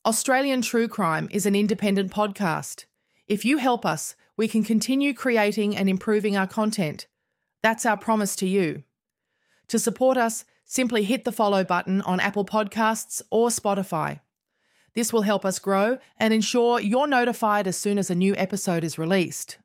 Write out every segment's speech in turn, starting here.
Australian True Crime is an independent podcast. If you help us, we can continue creating and improving our content. That's our promise to you. To support us, simply hit the follow button on Apple Podcasts or Spotify. This will help us grow and ensure you're notified as soon as a new episode is released.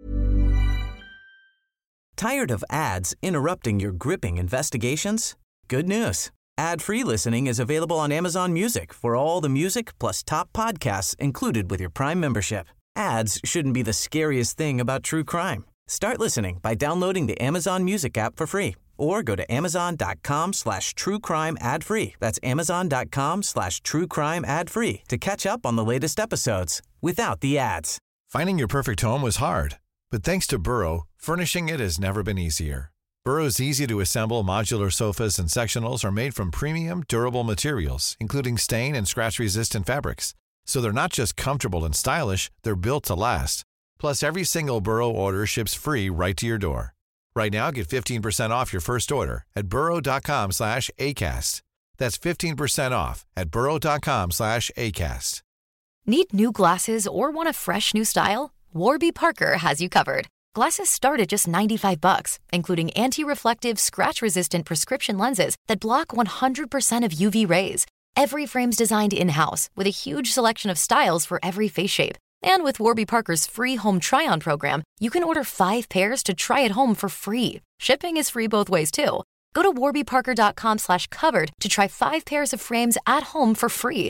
Tired of ads interrupting your gripping investigations? Good news. Ad-free listening is available on Amazon Music for all the music plus top podcasts included with your Prime membership. Ads shouldn't be the scariest thing about true crime. Start listening by downloading the Amazon Music app for free or go to amazon.com/truecrime ad-free. That's amazon.com/truecrime ad-free to catch up on the latest episodes without the ads. Finding your perfect home was hard, but thanks to Burrow, furnishing it has never been easier. Burrow's easy-to-assemble modular sofas and sectionals are made from premium, durable materials, including stain and scratch-resistant fabrics. So they're not just comfortable and stylish, they're built to last. Plus, every single Burrow order ships free right to your door. Right now, get 15% off your first order at burrow.com/ACAST. That's 15% off at burrow.com/ACAST. Need new glasses or want a fresh new style? Warby Parker has you covered. Glasses start at just $95, including anti-reflective, scratch-resistant prescription lenses that block 100% of UV rays. Every frame's designed in-house with a huge selection of styles for every face shape. And with Warby Parker's free home try-on program, you can order 5 pairs to try at home for free. Shipping is free both ways, too. Go to warbyparker.com/covered to try 5 pairs of frames at home for free.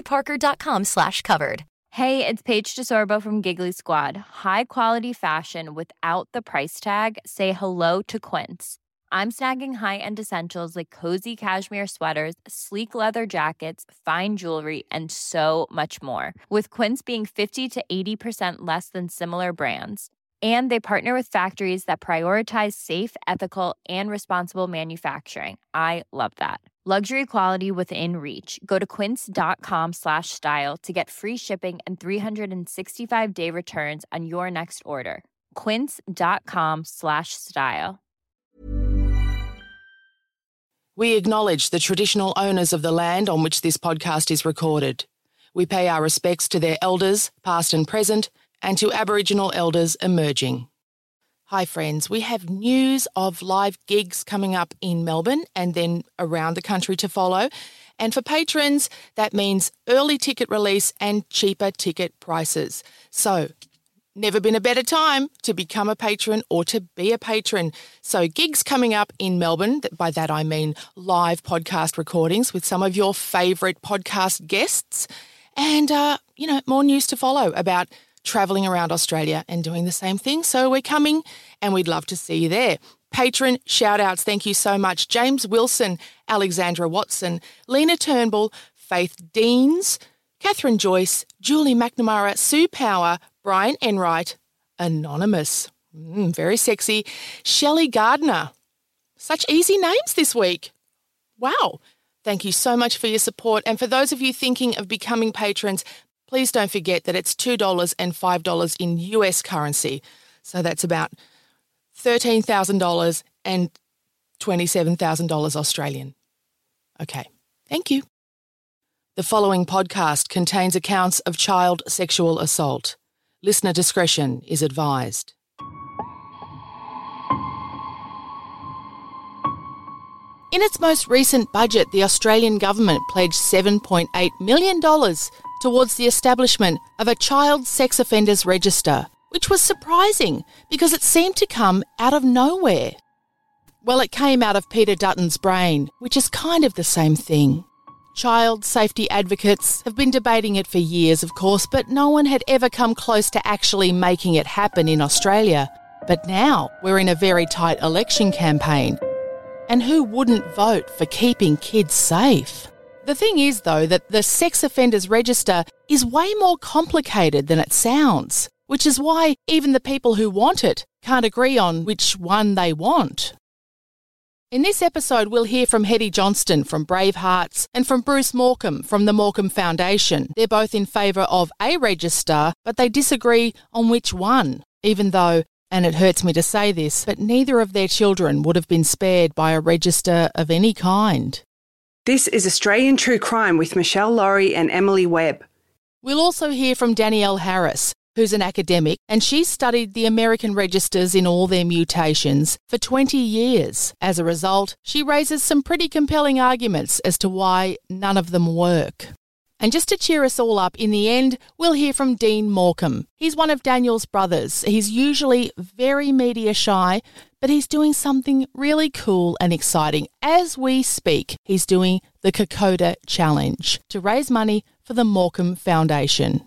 warbyparker.com/covered. Hey, it's Paige DeSorbo from Giggly Squad. High quality fashion without the price tag. Say hello to Quince. I'm snagging high-end essentials like cozy cashmere sweaters, sleek leather jackets, fine jewelry, and so much more. With Quince being 50 to 80% less than similar brands. And they partner with factories that prioritize safe, ethical, and responsible manufacturing. I love that. Luxury quality within reach. Go to quince.com/style to get free shipping and 365-day returns on your next order. Quince.com/style. We acknowledge the traditional owners of the land on which this podcast is recorded. We pay our respects to their elders, past and present, and to Aboriginal elders emerging. Hi friends, we have news of live gigs coming up in Melbourne and then around the country to follow. And for patrons, that means early ticket release and cheaper ticket prices. So, never been a better time to become a patron or to be a patron. So gigs coming up in Melbourne, by that I mean live podcast recordings with some of your favourite podcast guests. And, more news to follow about travelling around Australia and doing the same thing. So we're coming and we'd love to see you there. Patron shout-outs, thank you so much. James Wilson, Alexandra Watson, Lena Turnbull, Faith Deans, Catherine Joyce, Julie McNamara, Sue Power, Brian Enright, Anonymous, very sexy, Shelley Gardner. Such easy names this week. Wow. Thank you so much for your support. And for those of you thinking of becoming patrons, please don't forget that it's $2 and $5 in US currency. So that's about $13,000 and $27,000 Australian. Okay, thank you. The following podcast contains accounts of child sexual assault. Listener discretion is advised. In its most recent budget, the Australian government pledged $7.8 million towards the establishment of a child sex offenders register, which was surprising because it seemed to come out of nowhere. Well, it came out of Peter Dutton's brain, which is kind of the same thing. Child safety advocates have been debating it for years, of course, but no one had ever come close to actually making it happen in Australia. But now we're in a very tight election campaign. And who wouldn't vote for keeping kids safe? The thing is, though, that the sex offenders register is way more complicated than it sounds, which is why even the people who want it can't agree on which one they want. In this episode, we'll hear from Hetty Johnston from Bravehearts and from Bruce Morecambe from the Morecambe Foundation. They're both in favour of a register, but they disagree on which one, even though, and it hurts me to say this, but neither of their children would have been spared by a register of any kind. This is Australian True Crime with Michelle Laurie and Emily Webb. We'll also hear from Danielle Harris, who's an academic, and she's studied the American registers in all their mutations for 20 years. As a result, she raises some pretty compelling arguments as to why none of them work. And just to cheer us all up, in the end, we'll hear from Dean Morecambe. He's one of Daniel's brothers. He's usually very media shy, but he's doing something really cool and exciting. As we speak, he's doing the Kokoda Challenge to raise money for the Morecambe Foundation.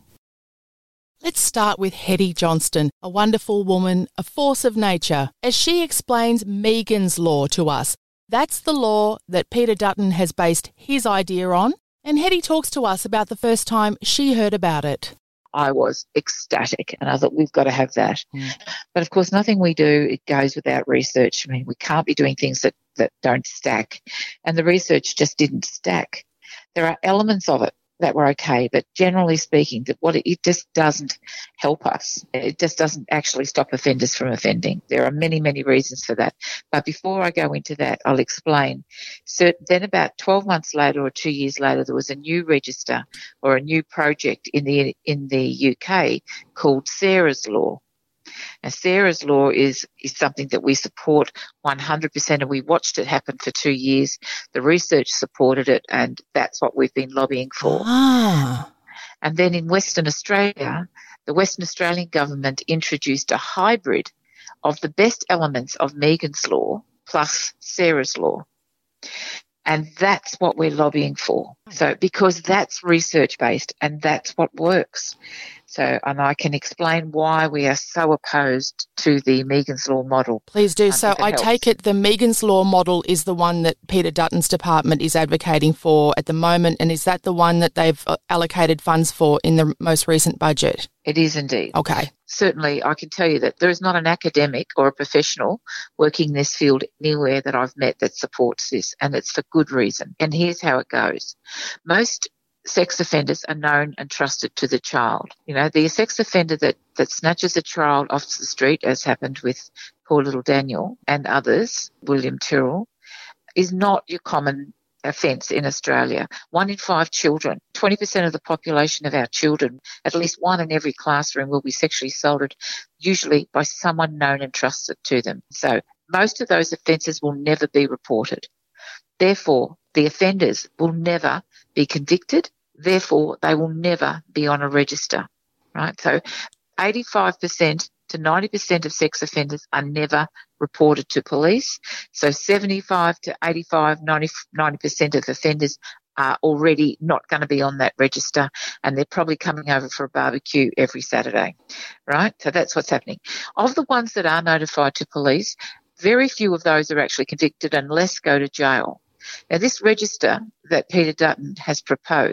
Let's start with Hetty Johnston, a wonderful woman, a force of nature, as she explains Megan's Law to us. That's the law that Peter Dutton has based his idea on. And Hetty talks to us about the first time she heard about it. I was ecstatic and I thought, we've got to have that. But of course, nothing we do, it goes without research. I mean, we can't be doing things that don't stack. And the research just didn't stack. There are elements of it that were okay, but generally speaking, it just doesn't help us. It just doesn't actually stop offenders from offending. There are many, many reasons for that. But before I go into that, I'll explain. So then about 12 months later or 2 years later, there was a new register or a new project in the UK called Sarah's Law. And Sarah's Law is something that we support 100%, and we watched it happen for 2 years. The research supported it, and that's what we've been lobbying for. And then in Western Australia, the Western Australian government introduced a hybrid of the best elements of Megan's Law plus Sarah's Law. And that's what we're lobbying for. So because that's research-based and that's what works. So, and I can explain why we are so opposed to the Megan's Law model. Please do. So I take it the Megan's Law model is the one that Peter Dutton's department is advocating for at the moment, and is that the one that they've allocated funds for in the most recent budget? It is indeed. Okay. Certainly, I can tell you that there is not an academic or a professional working in this field anywhere that I've met that supports this, and it's for good reason. And here's how it goes. Most sex offenders are known and trusted to the child. You know, the sex offender that snatches a child off the street, as happened with poor little Daniel and others, William Tyrrell, is not your common offence in Australia. 1 in 5 children, 20% of the population of our children, at least one in every classroom will be sexually assaulted, usually by someone known and trusted to them. So most of those offences will never be reported. Therefore, the offenders will never be convicted. Therefore, they will never be on a register, right? So 85% to 90% of sex offenders are never reported to police. So 75 to 85, 90% of offenders are already not going to be on that register, and they're probably coming over for a barbecue every Saturday, right? So that's what's happening. Of the ones that are notified to police, very few of those are actually convicted and less go to jail. Now, this register that Peter Dutton has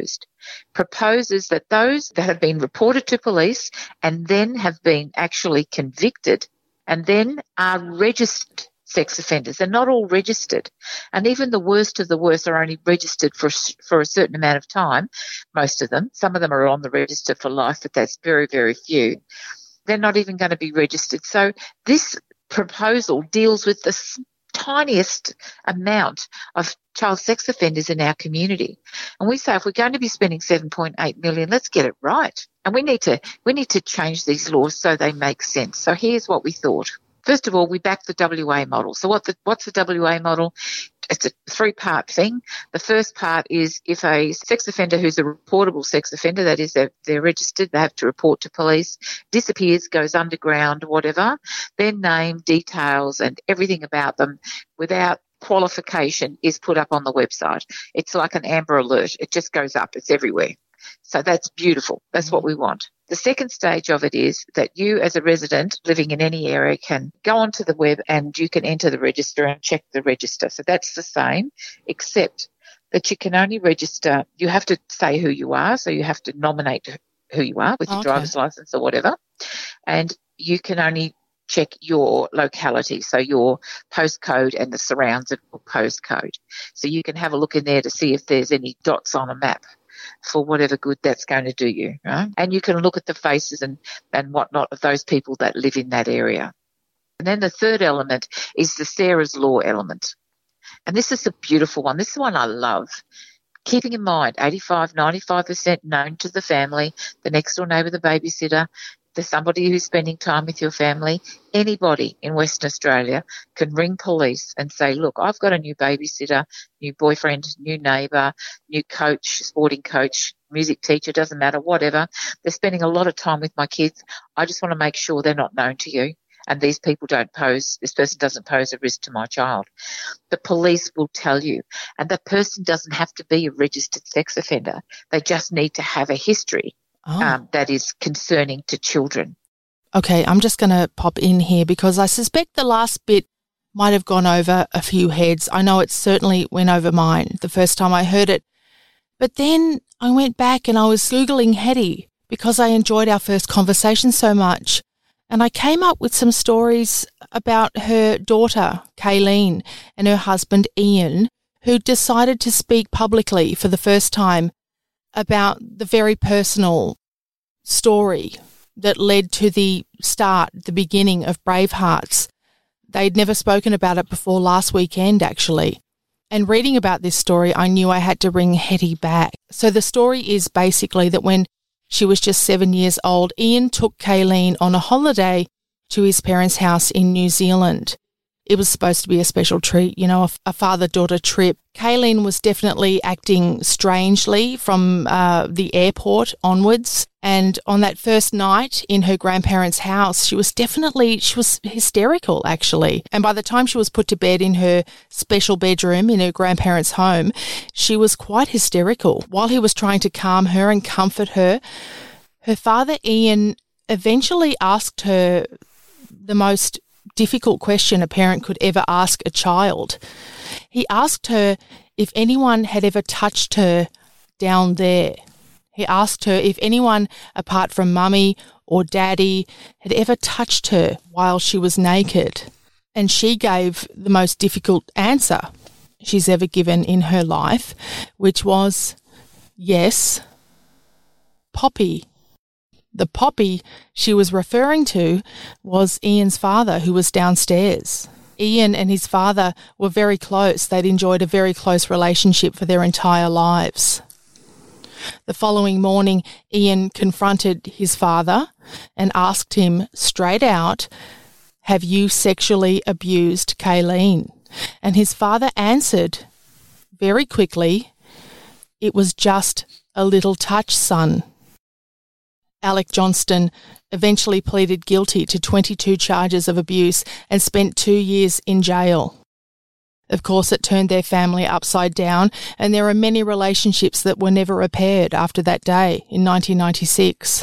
proposes that those that have been reported to police and then have been actually convicted and then are registered sex offenders. They're not all registered. And even the worst of the worst are only registered for a certain amount of time, most of them. Some of them are on the register for life, but that's very, very few. They're not even going to be registered. So this proposal deals with the tiniest amount of child sex offenders in our community. And we say, if we're going to be spending $7.8 million, let's get it right. And we need to change these laws so they make sense. So here's what we thought. First of all, we back the WA model. So what's the WA model? It's a 3-part thing. The first part is if a sex offender who's a reportable sex offender, that is they're registered, they have to report to police, disappears, goes underground, whatever, their name, details and everything about them without qualification is put up on the website. It's like an Amber Alert. It just goes up. It's everywhere. So that's beautiful. That's what we want. The second stage of it is that you as a resident living in any area can go onto the web and you can enter the register and check the register. So that's the same, except that you can only register, you have to say who you are, so you have to nominate who you are with your driver's license or whatever, and you can only check your locality, so your postcode and the surrounds of your postcode. So you can have a look in there to see if there's any dots on a map for whatever good that's going to do you, right? And you can look at the faces and whatnot of those people that live in that area. And then the third element is the Sarah's Law element. And this is a beautiful one. This is one I love. Keeping in mind, 95% known to the family, the next door neighbour, the babysitter, there's somebody who's spending time with your family. Anybody in Western Australia can ring police and say, look, I've got a new babysitter, new boyfriend, new neighbour, new coach, sporting coach, music teacher, doesn't matter, whatever. They're spending a lot of time with my kids. I just want to make sure they're not known to you. And this person doesn't pose a risk to my child. The police will tell you. And the person doesn't have to be a registered sex offender. They just need to have a history that is concerning to children. Okay, I'm just going to pop in here because I suspect the last bit might have gone over a few heads. I know it certainly went over mine the first time I heard it. But then I went back and I was Googling Hetty because I enjoyed our first conversation so much. And I came up with some stories about her daughter, Kayleen, and her husband, Ian, who decided to speak publicly for the first time about the very personal story that led to the beginning of Bravehearts. They'd never spoken about it before last weekend, actually. And reading about this story, I knew I had to bring Hetty back. So the story is basically that when she was just 7 years old, Ian took Kayleen on a holiday to his parents' house in New Zealand. It was supposed to be a special treat, a father-daughter trip. Kayleen was definitely acting strangely from the airport onwards. And on that first night in her grandparents' house, she was hysterical, actually. And by the time she was put to bed in her special bedroom in her grandparents' home, she was quite hysterical. While he was trying to calm her and comfort her, her father, Ian, eventually asked her the most difficult question a parent could ever ask a child. He asked her if anyone had ever touched her down there. He asked her if anyone apart from mummy or daddy had ever touched her while she was naked. And she gave the most difficult answer she's ever given in her life, which was, yes, Poppy. The Poppy she was referring to was Ian's father, who was downstairs. Ian and his father were very close. They'd enjoyed a very close relationship for their entire lives. The following morning, Ian confronted his father and asked him straight out, "Have you sexually abused Kayleen?" And his father answered very quickly, "It was just a little touch, son." Alec Johnston eventually pleaded guilty to 22 charges of abuse and spent 2 years in jail. Of course, it turned their family upside down, and there are many relationships that were never repaired after that day in 1996.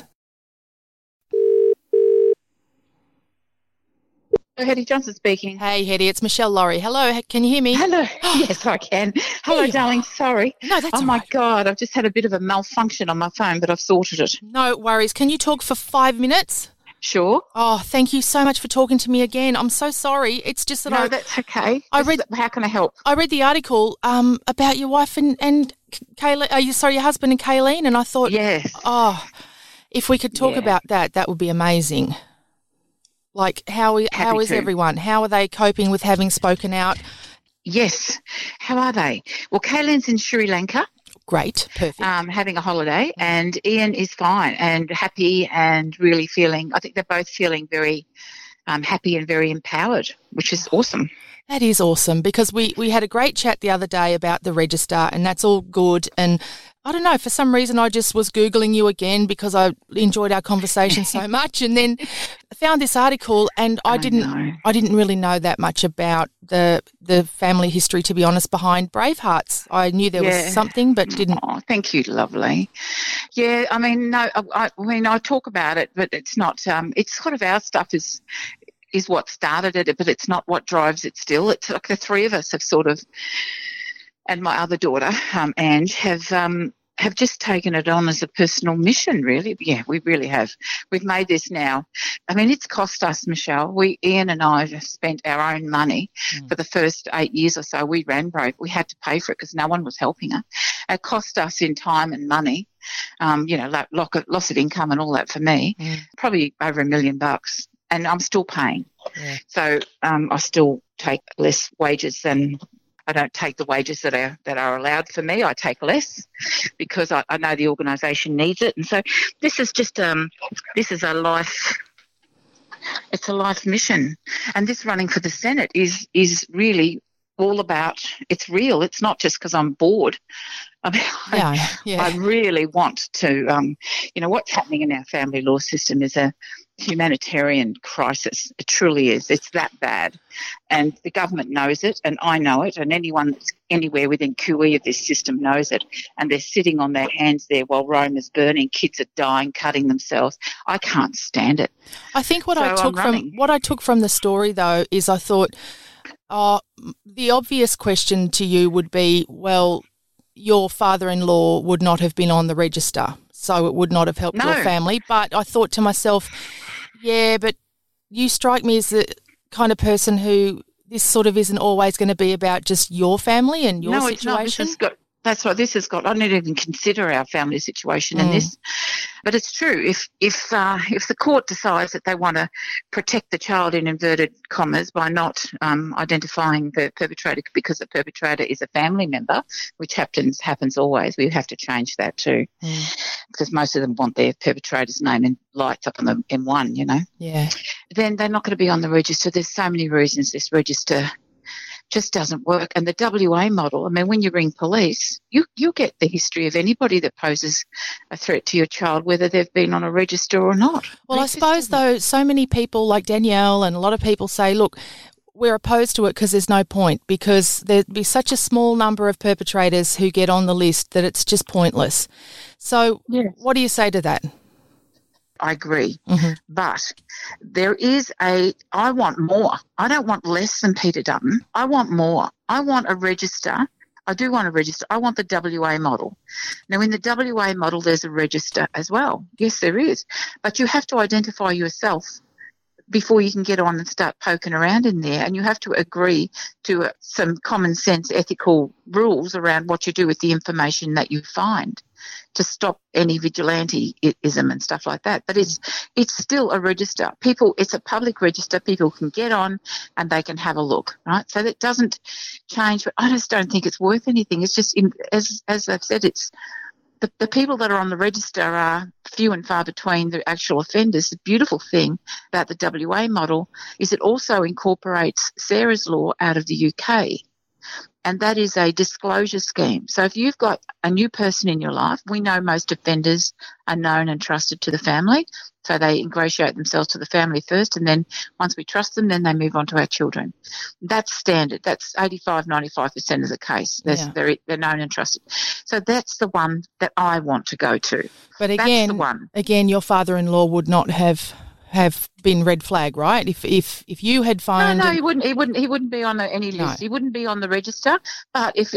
Hetty Johnson speaking. Hey, Hetty, it's Michelle Laurie. Hello, can you hear me? Hello. Yes, I can. Hello, darling. Sorry. No, that's all my right. God, I've just had a bit of a malfunction on my phone, but I've sorted it. No worries. Can you talk for 5 minutes? Sure. Oh, thank you so much for talking to me again. I'm so sorry. It's just that No, that's okay. How can I help? I read the article about your wife and Kayleen. Your husband and Kayleen, and I thought, yes. Oh, if we could talk about that would be amazing. Like, how is everyone? How are they coping with having spoken out? Yes. How are they? Well, Kayleen's in Sri Lanka. Great. Perfect. Having a holiday, and Ian is fine and happy and really I think they're both feeling very happy and very empowered, which is awesome. That is awesome, because we had a great chat the other day about the register, and that's all good. And I don't know, for some reason I just was Googling you again because I enjoyed our conversation so much, and then found this article, and I didn't really know that much about the family history, to be honest, behind Bravehearts. I knew there was something, but didn't. Oh, thank you, lovely. Yeah, I mean, no, I talk about it, but it's not. It's sort of our stuff is what started it, but it's not what drives it still. It's like the three of us have sort of, and my other daughter, Ange, have just taken it on as a personal mission, really. Yeah, we really have. We've made this now. I mean, it's cost us, Michelle. Ian and I have spent our own money for the first 8 years or so. We ran Brave. We had to pay for it because no one was helping us. It cost us in time and money, like loss of income and all that for me, probably over $1 million. And I'm still paying. Yeah. So I still take less wages than I don't take the wages that are allowed for me. I take less because I know the organisation needs it. And so this is just this is a life. It's a life mission, and this running for the Senate is really all about. It's real. It's not just because I'm bored. I mean, I really want to. What's happening in our family law system is a humanitarian crisis. It truly is. It's that bad, and the government knows it, and I know it, and anyone that's anywhere within QE of this system knows it, and they're sitting on their hands there while Rome is burning. Kids are dying, cutting themselves. I can't stand it. I think what I took from the story though is I thought, the obvious question to you would be, well, your father-in-law would not have been on the register, so it would not have helped your family. But I thought to myself, yeah, but you strike me as the kind of person who this sort of isn't always going to be about just your family and your situation. It's not. That's what this has got. I didn't even consider our family situation in this, but it's true. If the court decides that they want to protect the child in inverted commas by not identifying the perpetrator because the perpetrator is a family member, which happens always, we have to change that too, because most of them want their perpetrator's name in lights up on the M1. Yeah. Then they're not going to be on the register. There's so many reasons this register just doesn't work. And the WA model, I mean, when you ring police, you'll get the history of anybody that poses a threat to your child, whether they've been on a register or not. Well, I suppose, though, so many people like Danielle and a lot of people say, look, we're opposed to it because there's no point, because there'd be such a small number of perpetrators who get on the list that it's just pointless. So what do you say to that? I agree. But there is I want more. I don't want less than Peter Dutton. I want more. I want a register. I do want a register. I want the WA model. Now, in the WA model, there's a register as well. Yes, there is. But you have to identify yourself before you can get on and start poking around in there, and you have to agree to some common sense ethical rules around what you do with the information that you find to stop any vigilanteism and stuff like that. But it's still a register. It's a public register. People can get on and they can have a look, right? So that doesn't change, but I just don't think it's worth anything. It's just, as I've said, it's the people that are on the register are few and far between the actual offenders. The beautiful thing about the WA model is it also incorporates Sarah's law out of the UK. And that is a disclosure scheme. So if you've got a new person in your life, we know most offenders are known and trusted to the family. So they ingratiate themselves to the family first, and then once we trust them, then they move on to our children. That's standard. That's 85-95% of the case. They're known and trusted. So that's the one that I want to go to. But again, your father-in-law would not have been red flag, right? If you had found he wouldn't be on any list. No. He wouldn't be on the register. But if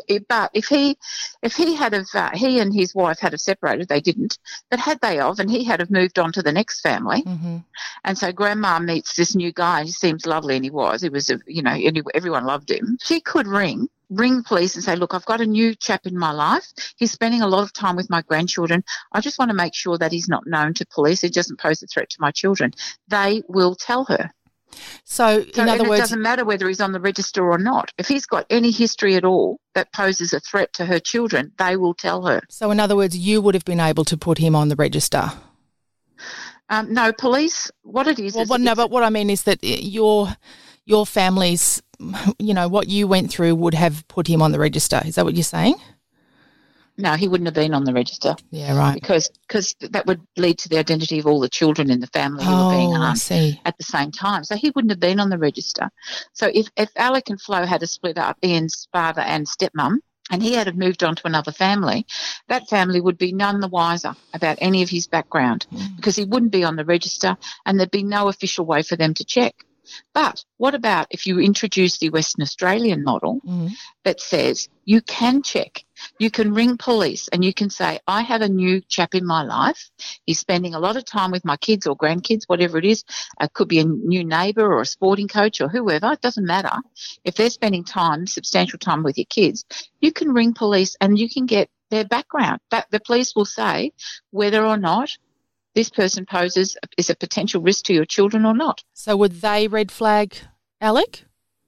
he and his wife had separated, they didn't. But had they and he had moved on to the next family, and so Grandma meets this new guy. He seems lovely, and he was. Everyone loved him. She could ring police and say, look, I've got a new chap in my life. He's spending a lot of time with my grandchildren. I just want to make sure that he's not known to police. He doesn't pose a threat to my children. They will tell her. So in other words, it doesn't matter whether he's on the register or not. If he's got any history at all that poses a threat to her children, they will tell her. So in other words, you would have been able to put him on the register? No, police, what it is... but what I mean is that your family's, what you went through would have put him on the register. Is that what you're saying? No, he wouldn't have been on the register. Yeah, right. Because that would lead to the identity of all the children in the family who were being harmed at the same time. So he wouldn't have been on the register. So if Alec and Flo had split up, Ian's father and stepmum, and he had moved on to another family, that family would be none the wiser about any of his background because he wouldn't be on the register and there'd be no official way for them to check. But what about if you introduce the Western Australian model that says you can check, you can ring police and you can say, I have a new chap in my life. He's spending a lot of time with my kids or grandkids, whatever it is. It could be a new neighbour or a sporting coach or whoever. It doesn't matter. If they're spending substantial time with your kids, you can ring police and you can get their background. The police will say whether or not this person is a potential risk to your children or not. So would they red flag Alec?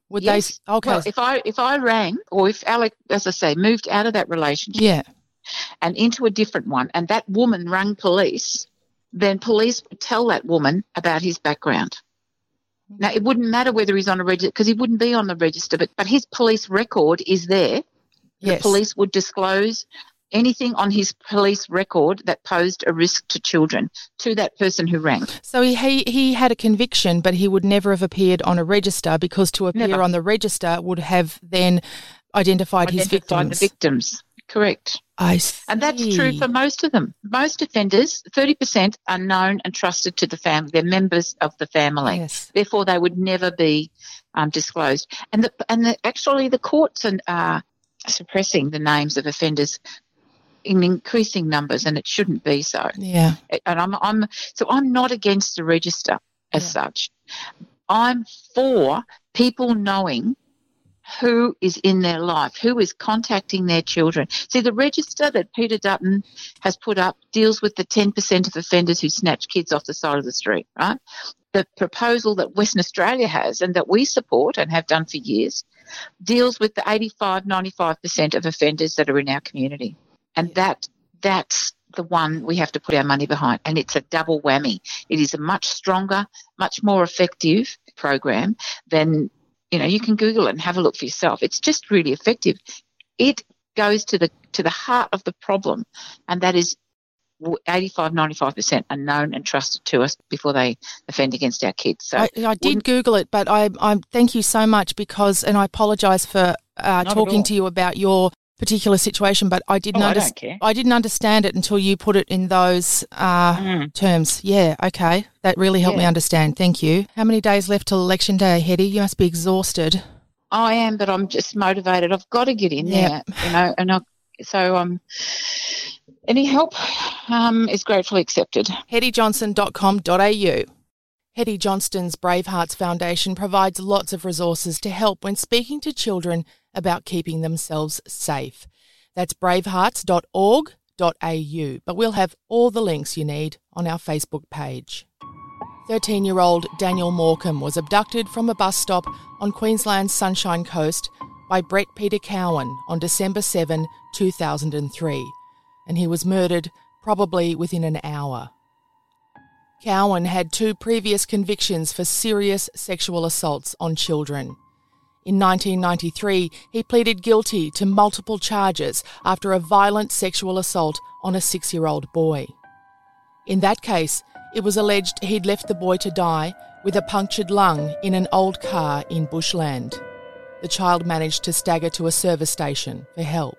Would Yes. they? Okay. Well, if I rang, or if Alec, as I say, moved out of that relationship Yeah. and into a different one, and that woman rang police, then police would tell that woman about his background. Now, it wouldn't matter whether he's on a register, because he wouldn't be on the register, but his police record is there. Yes. The police would disclose anything on his police record that posed a risk to children to that person who rang. So he had a conviction, but he would never have appeared on a register, because to appear Never. on the register would have then identified his victims. The victims. Correct. I see. And that's true for most of them. Most offenders, 30% are known and trusted to the family. They're members of the family. Yes. Therefore, they would never be disclosed. And actually, the courts are suppressing the names of offenders in increasing numbers, and it shouldn't be so. Yeah. And I'm not against the register as such. I'm for people knowing who is in their life, who is contacting their children. See, the register that Peter Dutton has put up deals with the 10% of offenders who snatch kids off the side of the street, right? The proposal that Western Australia has, and that we support and have done for years, deals with the 85, 95% of offenders that are in our community. And that's the one we have to put our money behind. And it's a double whammy. It is a much stronger, much more effective program than, you can Google it and have a look for yourself. It's just really effective. It goes to the heart of the problem, and that is 85, 95% are known and trusted to us before they offend against our kids. So I did Google it, but I thank you so much, and I apologise for talking to you about your particular situation, but I didn't I didn't understand it until you put it in those terms. Yeah, okay. That really helped me understand. Thank you. How many days left till Election Day, Hetty? You must be exhausted. I am, but I'm just motivated. I've got to get in there, any help is gratefully accepted. HettyJohnston.com.au. Hetty Johnston's Bravehearts Foundation provides lots of resources to help when speaking to children about keeping themselves safe. That's bravehearts.org.au, but we'll have all the links you need on our Facebook page. 13-year-old Daniel Morecambe was abducted from a bus stop on Queensland's Sunshine Coast by Brett Peter Cowan on December 7, 2003, and he was murdered probably within an hour. Cowan had 2 previous convictions for serious sexual assaults on children. In 1993, he pleaded guilty to multiple charges after a violent sexual assault on a 6-year-old boy. In that case, it was alleged he'd left the boy to die with a punctured lung in an old car in bushland. The child managed to stagger to a service station for help.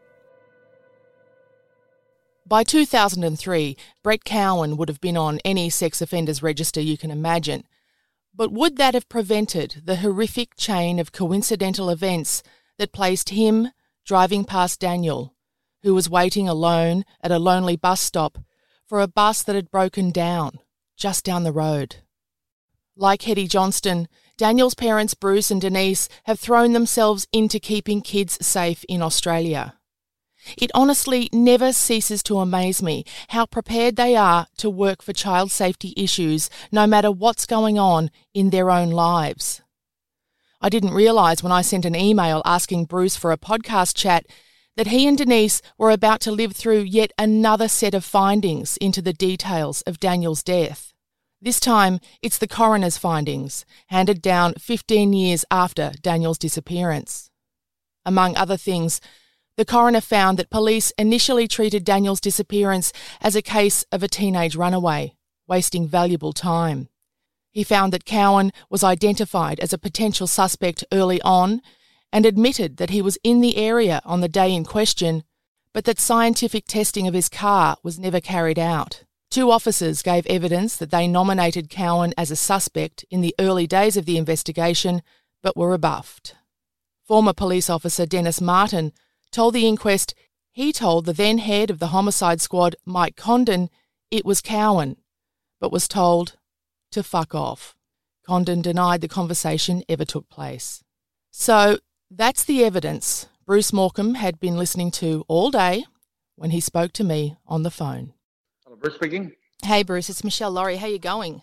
By 2003, Brett Cowan would have been on any sex offenders register you can imagine. But would that have prevented the horrific chain of coincidental events that placed him driving past Daniel, who was waiting alone at a lonely bus stop for a bus that had broken down just down the road? Like Hetty Johnston, Daniel's parents Bruce and Denise have thrown themselves into keeping kids safe in Australia. It honestly never ceases to amaze me how prepared they are to work for child safety issues no matter what's going on in their own lives. I didn't realise when I sent an email asking Bruce for a podcast chat that he and Denise were about to live through yet another set of findings into the details of Daniel's death. This time, it's the coroner's findings, handed down 15 years after Daniel's disappearance. Among other things, the coroner found that police initially treated Daniel's disappearance as a case of a teenage runaway, wasting valuable time. He found that Cowan was identified as a potential suspect early on and admitted that he was in the area on the day in question, but that scientific testing of his car was never carried out. 2 officers gave evidence that they nominated Cowan as a suspect in the early days of the investigation, but were rebuffed. Former police officer Dennis Martin told the inquest he told the then head of the homicide squad, Mike Condon, it was Cowan, but was told to fuck off. Condon denied the conversation ever took place. So that's the evidence Bruce Morecambe had been listening to all day when he spoke to me on the phone. Hello, Bruce speaking. Hey Bruce, it's Michelle Laurie. How you going?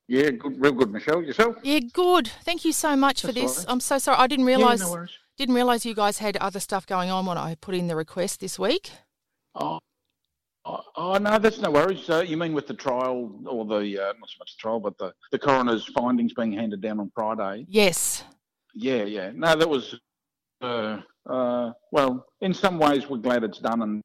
Yeah, good, real good, Michelle. Yourself? Yeah, good. Thank you so much for this. All right. I'm so sorry. I didn't realise no worries. you guys had other stuff going on when I put in the request this week. Oh, no, that's no worries. You mean with the trial, or the not so much the trial, but the coroner's findings being handed down on Friday? Yes. Yeah. No, that was well, in some ways we're glad it's done and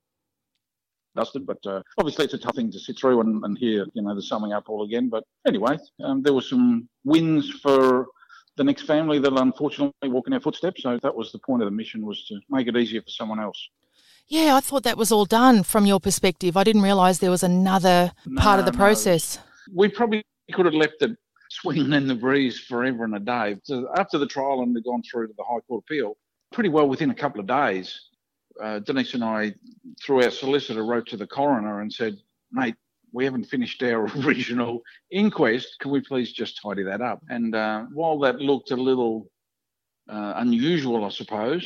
dusted, but obviously it's a tough thing to sit through and hear, the summing up all again. But anyway, there were some wins for the next family that unfortunately walk in our footsteps. So that was the point of the mission, was to make it easier for someone else. Yeah, I thought that was all done from your perspective. I didn't realise there was another part of the process. We probably could have left it swinging in the breeze forever and a day. So after the trial and we'd gone through to the High Court appeal, pretty well within a couple of days, Denise and I, through our solicitor, wrote to the coroner and said, mate, we haven't finished our original inquest. Can we please just tidy that up? And while that looked a little unusual, I suppose,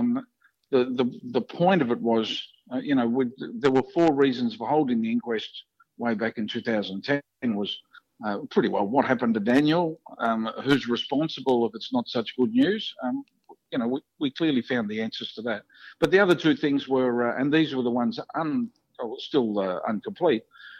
the point of it was, there were 4 reasons for holding the inquest way back in 2010 was pretty well what happened to Daniel, who's responsible if it's not such good news. We clearly found the answers to that. But the other 2 things were, and these were the ones still incomplete,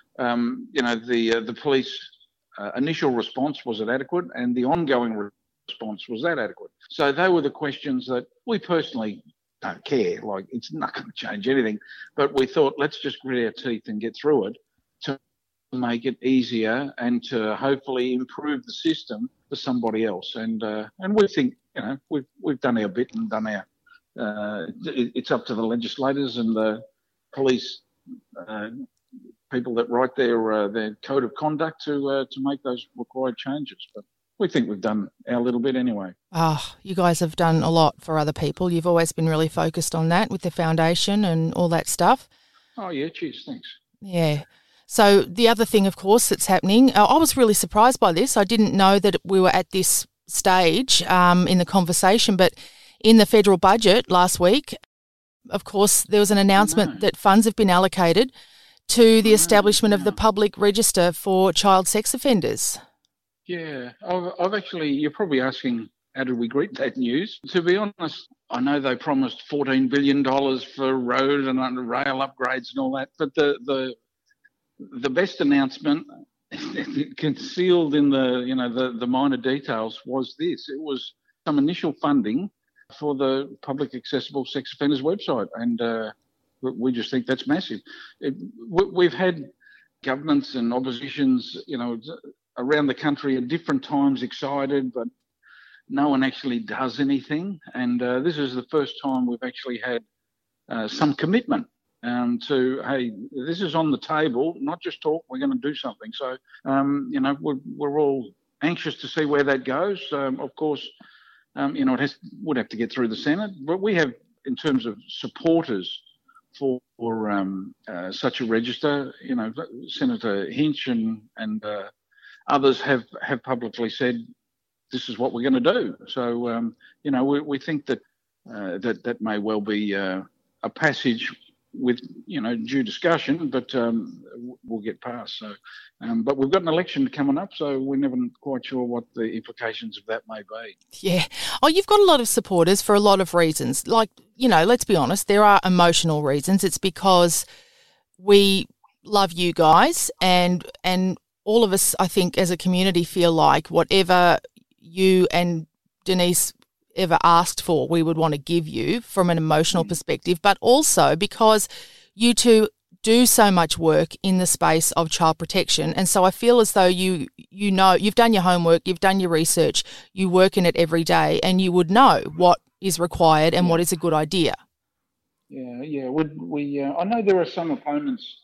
the police initial response, was it adequate? And the ongoing response, was that adequate? So they were the questions that we personally don't care. Like, it's not going to change anything. But we thought, let's just grit our teeth and get through it to make it easier and to hopefully improve the system for somebody else. And we think, we've done our bit and done our. It's up to the legislators and the police people that write their code of conduct to make those required changes. But we think we've done our little bit anyway. Oh, you guys have done a lot for other people. You've always been really focused on that with the foundation and all that stuff. Oh, yeah, cheers, thanks. Yeah. So the other thing, of course, that's happening, I was really surprised by this. I didn't know that we were at this stage in the conversation, but in the federal budget last week, of course, there was an announcement that funds have been allocated to the establishment of the public register for child sex offenders. Yeah, I've actually, you're probably asking, how did we greet that news? To be honest, I know they promised $14 billion for road and rail upgrades and all that, but the best announcement, concealed in the minor details, was this. It was some initial funding for the public accessible sex offenders website, and we just think that's massive. We've had governments and oppositions, around the country at different times excited, but no one actually does anything. And this is the first time we've actually had some commitment to, hey, this is on the table, not just talk, we're going to do something. So, we're all anxious to see where that goes. Of course, it would have to get through the Senate, but we have, in terms of supporters for such a register, Senator Hinch and others have publicly said this is what we're going to do. So, we think that that may well be a passage with, due discussion, but we'll get past. So, but we've got an election coming up, so we're never quite sure what the implications of that may be. Yeah. Oh, you've got a lot of supporters for a lot of reasons. Like, let's be honest, there are emotional reasons. It's because we love you guys and all of us, I think, as a community feel like whatever you and Denise ever asked for, we would want to give you from an emotional perspective, but also because you two do so much work in the space of child protection. And so I feel as though you've done your homework, you've done your research, you work in it every day, and you would know what is required and what is a good idea. Yeah. I know there are some opponents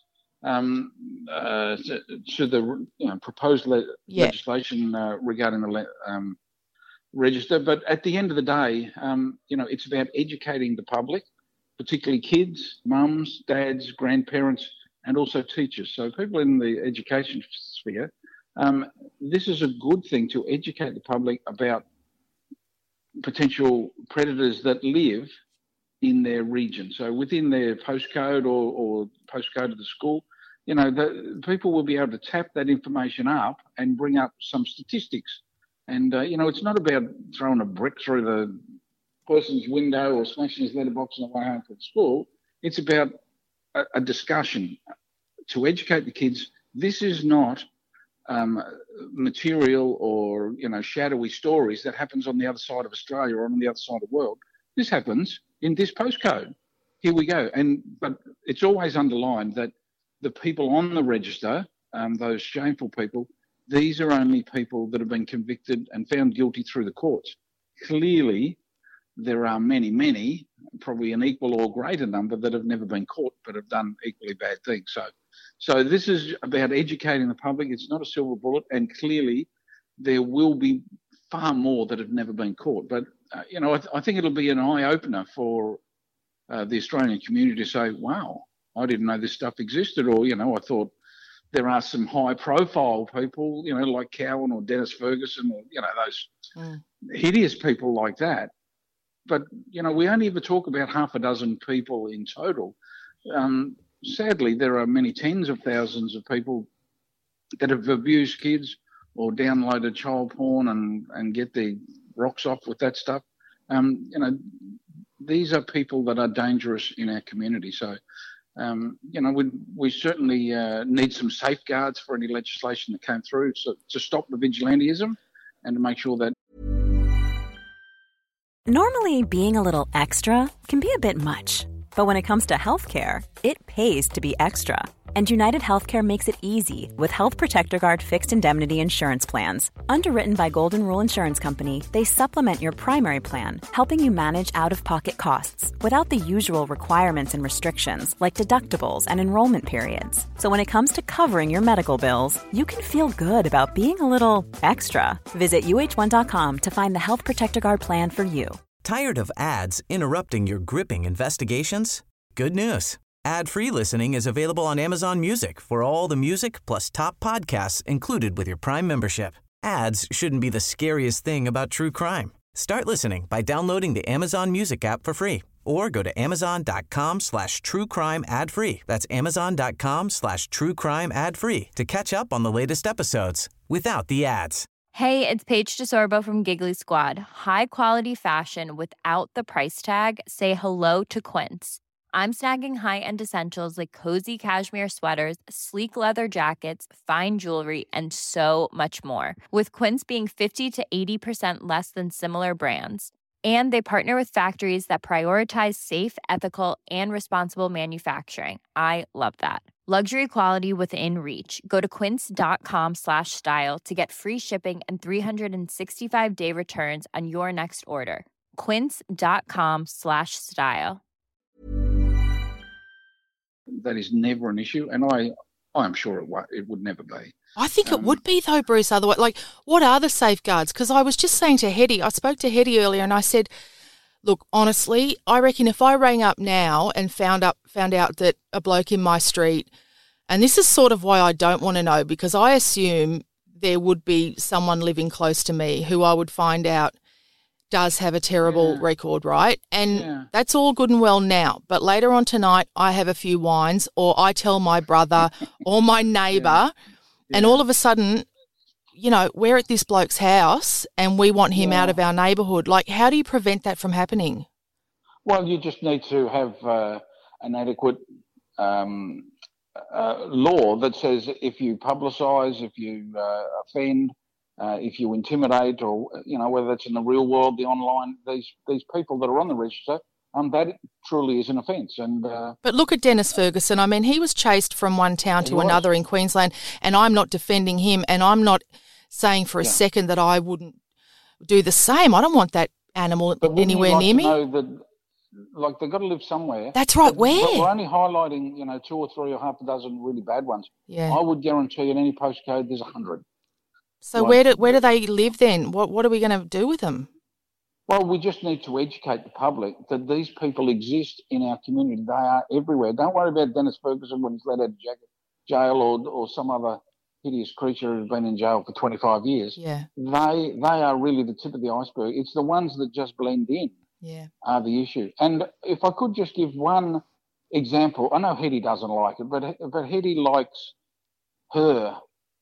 to the proposed legislation regarding the register, but at the end of the day, it's about educating the public, particularly kids, mums, dads, grandparents, and also teachers. So people in the education sphere, this is a good thing to educate the public about potential predators that live in their region. So within their postcode or postcode of the school, the people will be able to tap that information up and bring up some statistics. And, it's not about throwing a brick through the person's window or smashing his letterbox on the way home from school. It's about a discussion to educate the kids. This is not material or, shadowy stories that happens on the other side of Australia or on the other side of the world. This happens in this postcode. Here we go. But it's always underlined that the people on the register, those shameful people, these are only people that have been convicted and found guilty through the courts. Clearly, there are many, many, probably an equal or greater number that have never been caught but have done equally bad things. So this is about educating the public. It's not a silver bullet, and clearly there will be far more that have never been caught. But, I think it'll be an eye-opener for the Australian community to say, wow, I didn't know this stuff existed, or, I thought there are some high-profile people, like Cowan or Dennis Ferguson, or, those hideous people like that. But, we only ever talk about half a dozen people in total. Sadly, there are many tens of thousands of people that have abused kids or downloaded child porn and get their rocks off with that stuff. These are people that are dangerous in our community. So, we certainly need some safeguards for any legislation that came through to stop the vigilantism and to make sure that. Normally, being a little extra can be a bit much. But when it comes to healthcare, it pays to be extra. And United Healthcare makes it easy with Health Protector Guard fixed indemnity insurance plans. Underwritten by Golden Rule Insurance Company, they supplement your primary plan, helping you manage out-of-pocket costs without the usual requirements and restrictions like deductibles and enrollment periods. So when it comes to covering your medical bills, you can feel good about being a little extra. Visit UH1.com to find the Health Protector Guard plan for you. Tired of ads interrupting your gripping investigations? Good news. Ad-free listening is available on Amazon Music for all the music plus top podcasts included with your Prime membership. Ads shouldn't be the scariest thing about true crime. Start listening by downloading the Amazon Music app for free or go to amazon.com/truecrime ad-free. That's amazon.com/truecrime ad-free to catch up on the latest episodes without the ads. Hey, it's Paige DeSorbo from Giggly Squad. High quality fashion without the price tag. Say hello to Quince. I'm snagging high-end essentials like cozy cashmere sweaters, sleek leather jackets, fine jewelry, and so much more. With Quince being 50 to 80% less than similar brands. And they partner with factories that prioritize safe, ethical, and responsible manufacturing. I love that. Luxury quality within reach. Go to quince.com/style to get free shipping and 365-day returns on your next order. Quince.com/style. That is never an issue, and I'm sure it would never be. I think it would be though, Bruce. Otherwise, what are the safeguards? Because I was just saying to Hetty, I spoke to Hetty earlier, and I said, look, honestly, I reckon if I rang up now and found out that a bloke in my street, and this is sort of why I don't want to know, because I assume there would be someone living close to me who I would find out does have a terrible record, right? And that's all good and well now. But later on tonight, I have a few wines, or I tell my brother or my neighbour, and all of a sudden, we're at this bloke's house and we want him out of our neighbourhood. How do you prevent that from happening? Well, you just need to have an adequate law that says if you publicise, if you offend, if you intimidate, or whether that's in the real world, the online, these people that are on the register, that truly is an offence. And but look at Dennis Ferguson. I mean, he was chased from one town to another in Queensland, and I'm not defending him, and I'm not saying for a second that I wouldn't do the same. I don't want that animal anywhere near me. Know that, they've got to live somewhere. That's right. Where? But we're only highlighting, 2 or 3 or half a dozen really bad ones. Yeah. I would guarantee in any postcode there's 100. So where do they live then? What are we going to do with them? Well, we just need to educate the public that these people exist in our community. They are everywhere. Don't worry about Dennis Ferguson when he's let out of jail or some other hideous creature who's been in jail for 25 years. Yeah. They are really the tip of the iceberg. It's the ones that just blend in are the issue. And if I could just give one example, I know Hetty doesn't like it, but Hetty likes her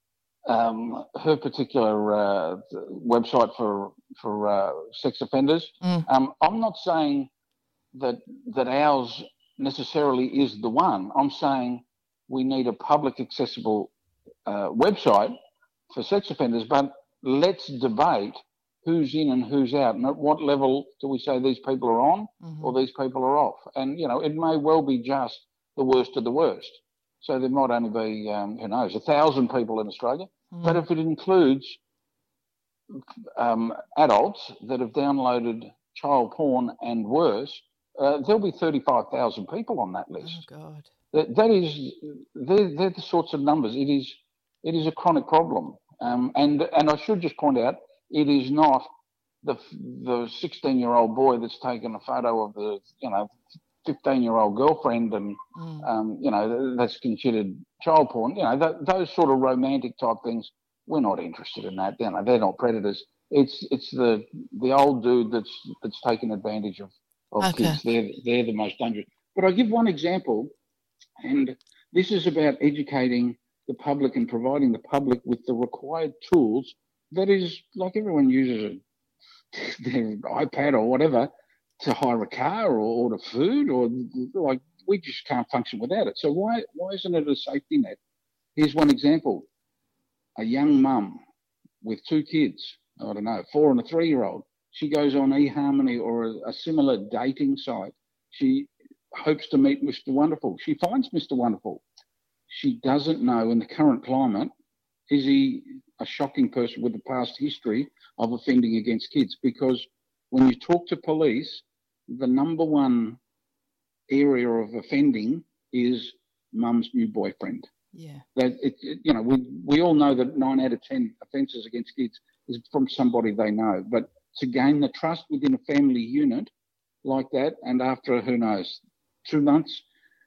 particular website for sex offenders. I'm not saying that ours necessarily is the one. I'm saying we need a public accessible website for sex offenders, but let's debate who's in and who's out, and at what level do we say these people are on or these people are off. And, it may well be just the worst of the worst. So there might only be, 1,000 people in Australia. But if it includes adults that have downloaded child porn and worse, there'll be 35,000 people on that list. Oh, God. They're the sorts of numbers. It is a chronic problem. And I should just point out, it is not the 16-year-old boy that's taken a photo of the 15-year-old girlfriend and that's considered child porn. Those sort of romantic type things. We're not interested in that. They're not predators. It's the old dude that's taken advantage of kids. They're the most dangerous. But I'll give one example, and this is about educating the public and providing the public with the required tools. That is, like, everyone uses their iPad or whatever to hire a car or order food, or like, we just can't function without it. So why isn't it a safety net? Here's one example. A young mum with 2 kids, 4 and a 3-year-old, she goes on eHarmony or a similar dating site. She hopes to meet Mr. Wonderful. She finds Mr. Wonderful. She doesn't know, in the current climate, is he a shocking person with a past history of offending against kids? Because when you talk to police, the number one area of offending is mum's new boyfriend. Yeah. That we all know that 9 out of 10 offences against kids is from somebody they know. But to gain the trust within a family unit like that, and after, who knows, 2 months,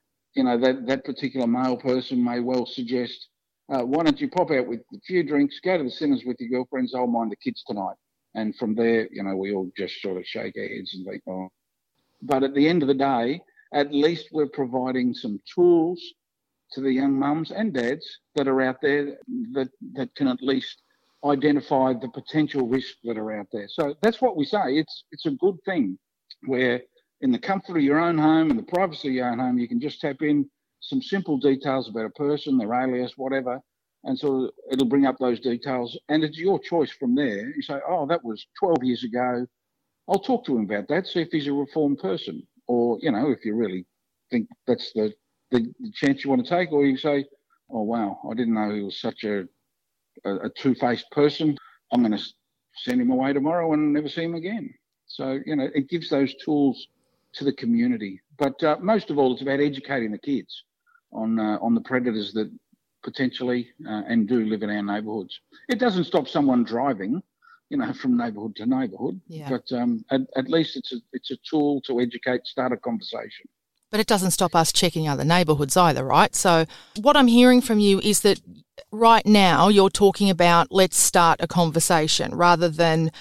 that particular male person may well suggest, why don't you pop out with a few drinks, go to the cinemas with your girlfriends, I'll mind the kids tonight. And from there, we all just sort of shake our heads and think, oh. But at the end of the day, at least we're providing some tools to the young mums and dads that are out there that can at least identify the potential risks that are out there. So that's what we say. It's a good thing where, in the comfort of your own home and the privacy of your own home, you can just tap in some simple details about a person, their alias, whatever, and so it'll bring up those details, and it's your choice from there. You say, oh, that was 12 years ago. I'll talk to him about that, see if he's a reformed person. Or, if you really think that's the chance you want to take, or you say, oh, wow, I didn't know he was such a two-faced person. I'm going to send him away tomorrow and never see him again. So, it gives those tools to the community. But most of all, it's about educating the kids on the predators that potentially and do live in our neighbourhoods. It doesn't stop someone driving, from neighbourhood to neighbourhood. Yeah. But at least it's a tool to educate, start a conversation. But it doesn't stop us checking other neighbourhoods either, right? So what I'm hearing from you is that right now you're talking about let's start a conversation rather than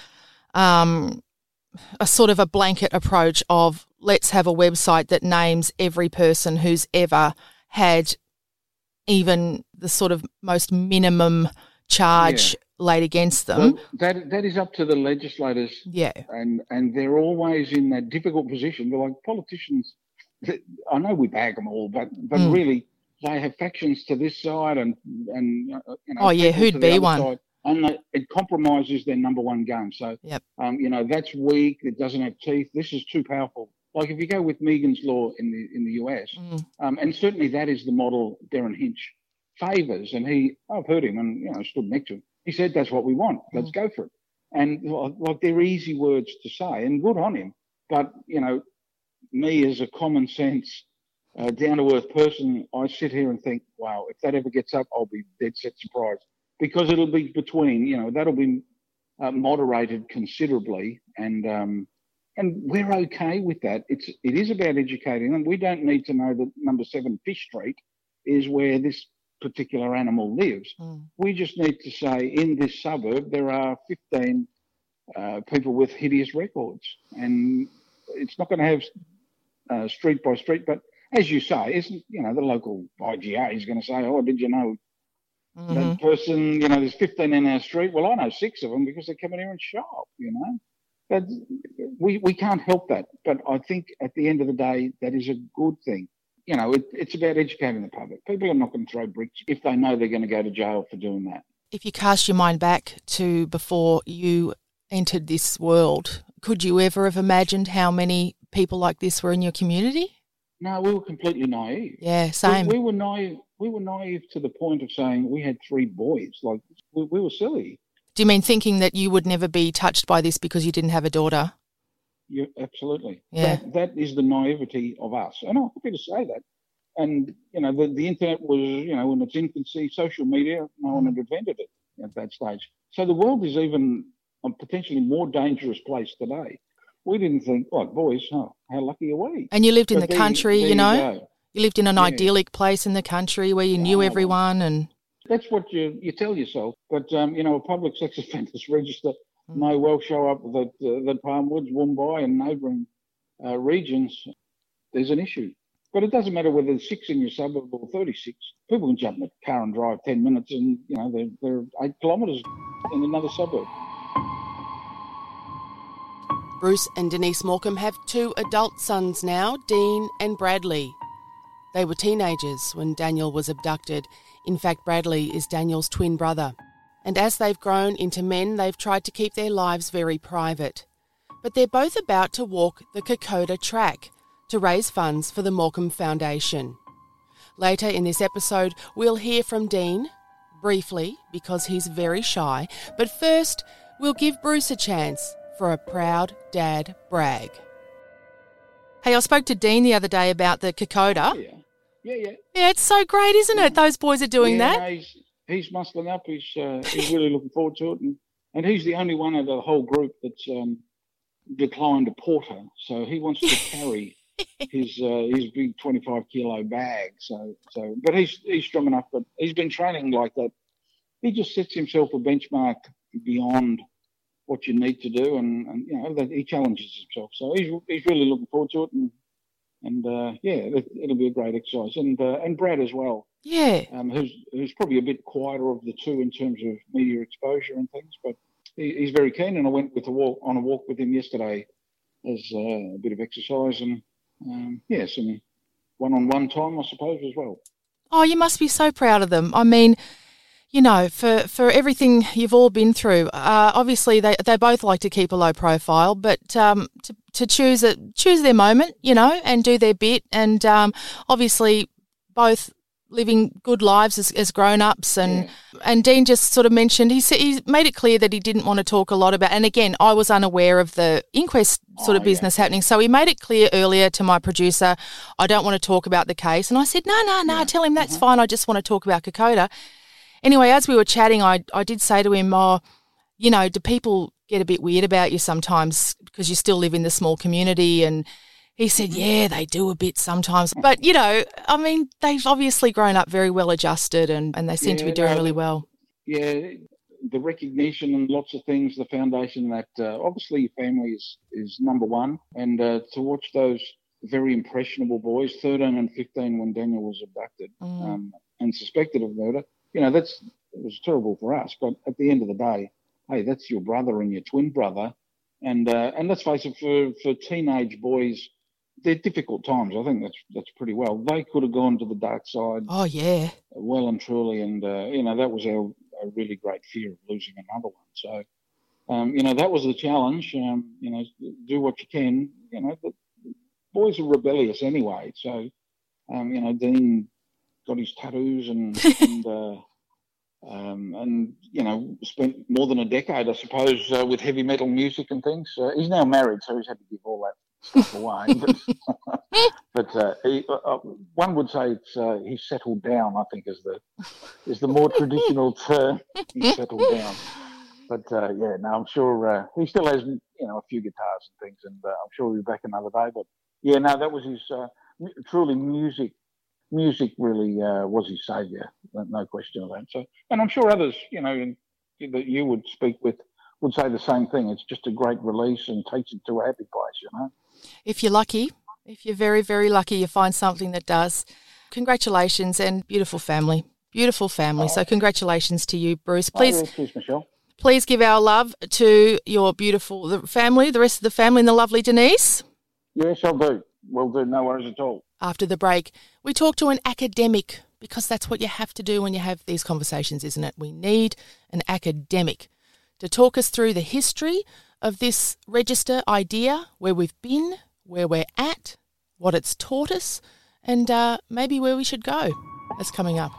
a sort of a blanket approach of let's have a website that names every person who's ever had even the sort of most minimum charge laid against them. Well, that is up to the legislators. Yeah. And they're always in that difficult position. They're like politicians. I know we bag them all, but really they have factions to this side and who'd be one? Side, and it compromises their number one game. So, that's weak. It doesn't have teeth. This is too powerful. Like if you go with Megan's Law in the US, and certainly that is the model Darren Hinch favours. And I've heard him and stood next to him. He said, that's what we want. Let's go for it. And like they're easy words to say and good on him. But, me as a common sense, down-to-earth person, I sit here and think, wow, if that ever gets up, I'll be dead set surprised. Because it'll be between, that'll be moderated considerably. And we're okay with that. It is about educating them. We don't need to know that number 7 Fish Street is where this particular animal lives. We just need to say in this suburb there are 15 people with hideous records, and it's not going to have street by street, but as you say, isn't, the local IGA is going to say, oh, did you know that person, there's 15 in our street? Well, I know 6 of them because they come in here and shop, That we can't help that. But I think at the end of the day, that is a good thing. It's about educating the public. People are not going to throw bricks if they know they're going to go to jail for doing that. If you cast your mind back to before you entered this world, could you ever have imagined how many people like this were in your community? No, we were completely naive. Yeah, same. We were naive. We were naive to the point of saying we had 3 boys. Like, we were silly. Do you mean thinking that you would never be touched by this because you didn't have a daughter? Yeah, absolutely. Yeah. That is the naivety of us. And I'm happy to say that. And, the internet was, in its infancy, social media, no one had invented it at that stage. So the world is even a potentially more dangerous place today. We didn't think, boys, how lucky are we? And you lived in the country, there you lived in an idyllic place in the country where you knew everyone. And that's what you tell yourself. But, a public sex offenders register may well show up that Palm Woods, Woombye and neighbouring regions, there's an issue. But it doesn't matter whether there's 6 in your suburb or 36. People can jump in a car and drive 10 minutes and, they're 8 kilometres in another suburb. Bruce and Denise Morcombe have 2 adult sons now, Dean and Bradley. They were teenagers when Daniel was abducted. In fact, Bradley is Daniel's twin brother. And as they've grown into men, they've tried to keep their lives very private. But they're both about to walk the Kokoda track to raise funds for the Morcombe Foundation. Later in this episode, we'll hear from Dean, briefly, because he's very shy. But first, we'll give Bruce a chance for a proud dad brag. Hey, I spoke to Dean the other day about the Kokoda. Yeah. Yeah, it's so great, isn't it? Those boys are doing that. No, he's muscling up. He's really looking forward to it. And he's the only one of the whole group that's declined a porter. So he wants to carry his big 25-kilo bag. But he's strong enough. But he's been training like that. He just sets himself a benchmark beyond what you need to do, and he challenges himself. So he's really looking forward to it, and it'll be a great exercise. And Brad as well. Yeah. Who's probably a bit quieter of the two in terms of media exposure and things, but he's very keen. And I went on a walk with him yesterday as a bit of exercise and some one-on-one time, I suppose, as well. Oh, you must be so proud of them. I mean, for everything you've all been through, obviously they both like to keep a low profile, but to choose their moment, and do their bit, and obviously both living good lives as grown-ups, and Dean just sort of mentioned, he made it clear that he didn't want to talk a lot about, and again, I was unaware of the inquest sort of business happening, so he made it clear earlier to my producer, I don't want to talk about the case, and I said, no, tell him that's fine, I just want to talk about Kokoda. Anyway, as we were chatting, I did say to him, do people get a bit weird about you sometimes because you still live in the small community? And he said, yeah, they do a bit sometimes. But, I mean, they've obviously grown up very well adjusted and they seem to be doing really well. Yeah, the recognition and lots of things, the foundation that obviously your family is number one. And to watch those very impressionable boys, 13 and 15 when Daniel was abducted and suspected of murder, it was terrible for us. But at the end of the day, hey, that's your brother and your twin brother. And let's face it, for teenage boys, they're difficult times. I think that's pretty well. They could have gone to the dark side. Oh, yeah. Well and truly. And, that was our really great fear of losing another one. So, that was the challenge. Do what you can. The boys are rebellious anyway. So, Dean got his tattoos and spent more than a decade, I suppose, with heavy metal music and things. He's now married, so he's had to give all that stuff away. But one would say he's settled down, I think, is the more traditional term. He's settled down. But I'm sure he still has a few guitars and things, and I'm sure he'll be back another day. But that was his truly music. Music really was his saviour, no question of that. So, and I'm sure others, that you would speak with would say the same thing. It's just a great release and takes you to a happy place, If you're lucky, If you're very, very lucky, you find something that does. Congratulations, and beautiful family. Beautiful family. So congratulations to you, Bruce. Please, cheers, Michelle. Please give our love to your beautiful family, the rest of the family, and the lovely Denise. Yes, I'll do. Will do. No worries at all. After the break, we talk to an academic, because that's what you have to do when you have these conversations, isn't it? We need an academic to talk us through the history of this register idea, where we've been, where we're at, what it's taught us, and maybe where we should go. That's coming up.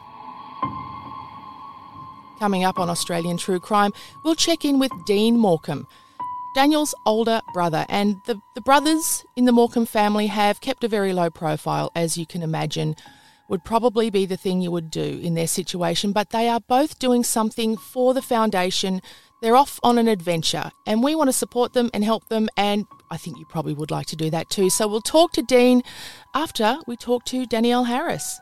Coming up on Australian True Crime, we'll check in with Dean Morcombe, Daniel's older brother, and the brothers in the Morcombe family have kept a very low profile, as you can imagine. Would probably be the thing you would do in their situation, but they are both doing something for the foundation. They're off on an adventure, and we want to support them and help them, and I think you probably would like to do that too. So we'll talk to Dean after we talk to Danielle Harris.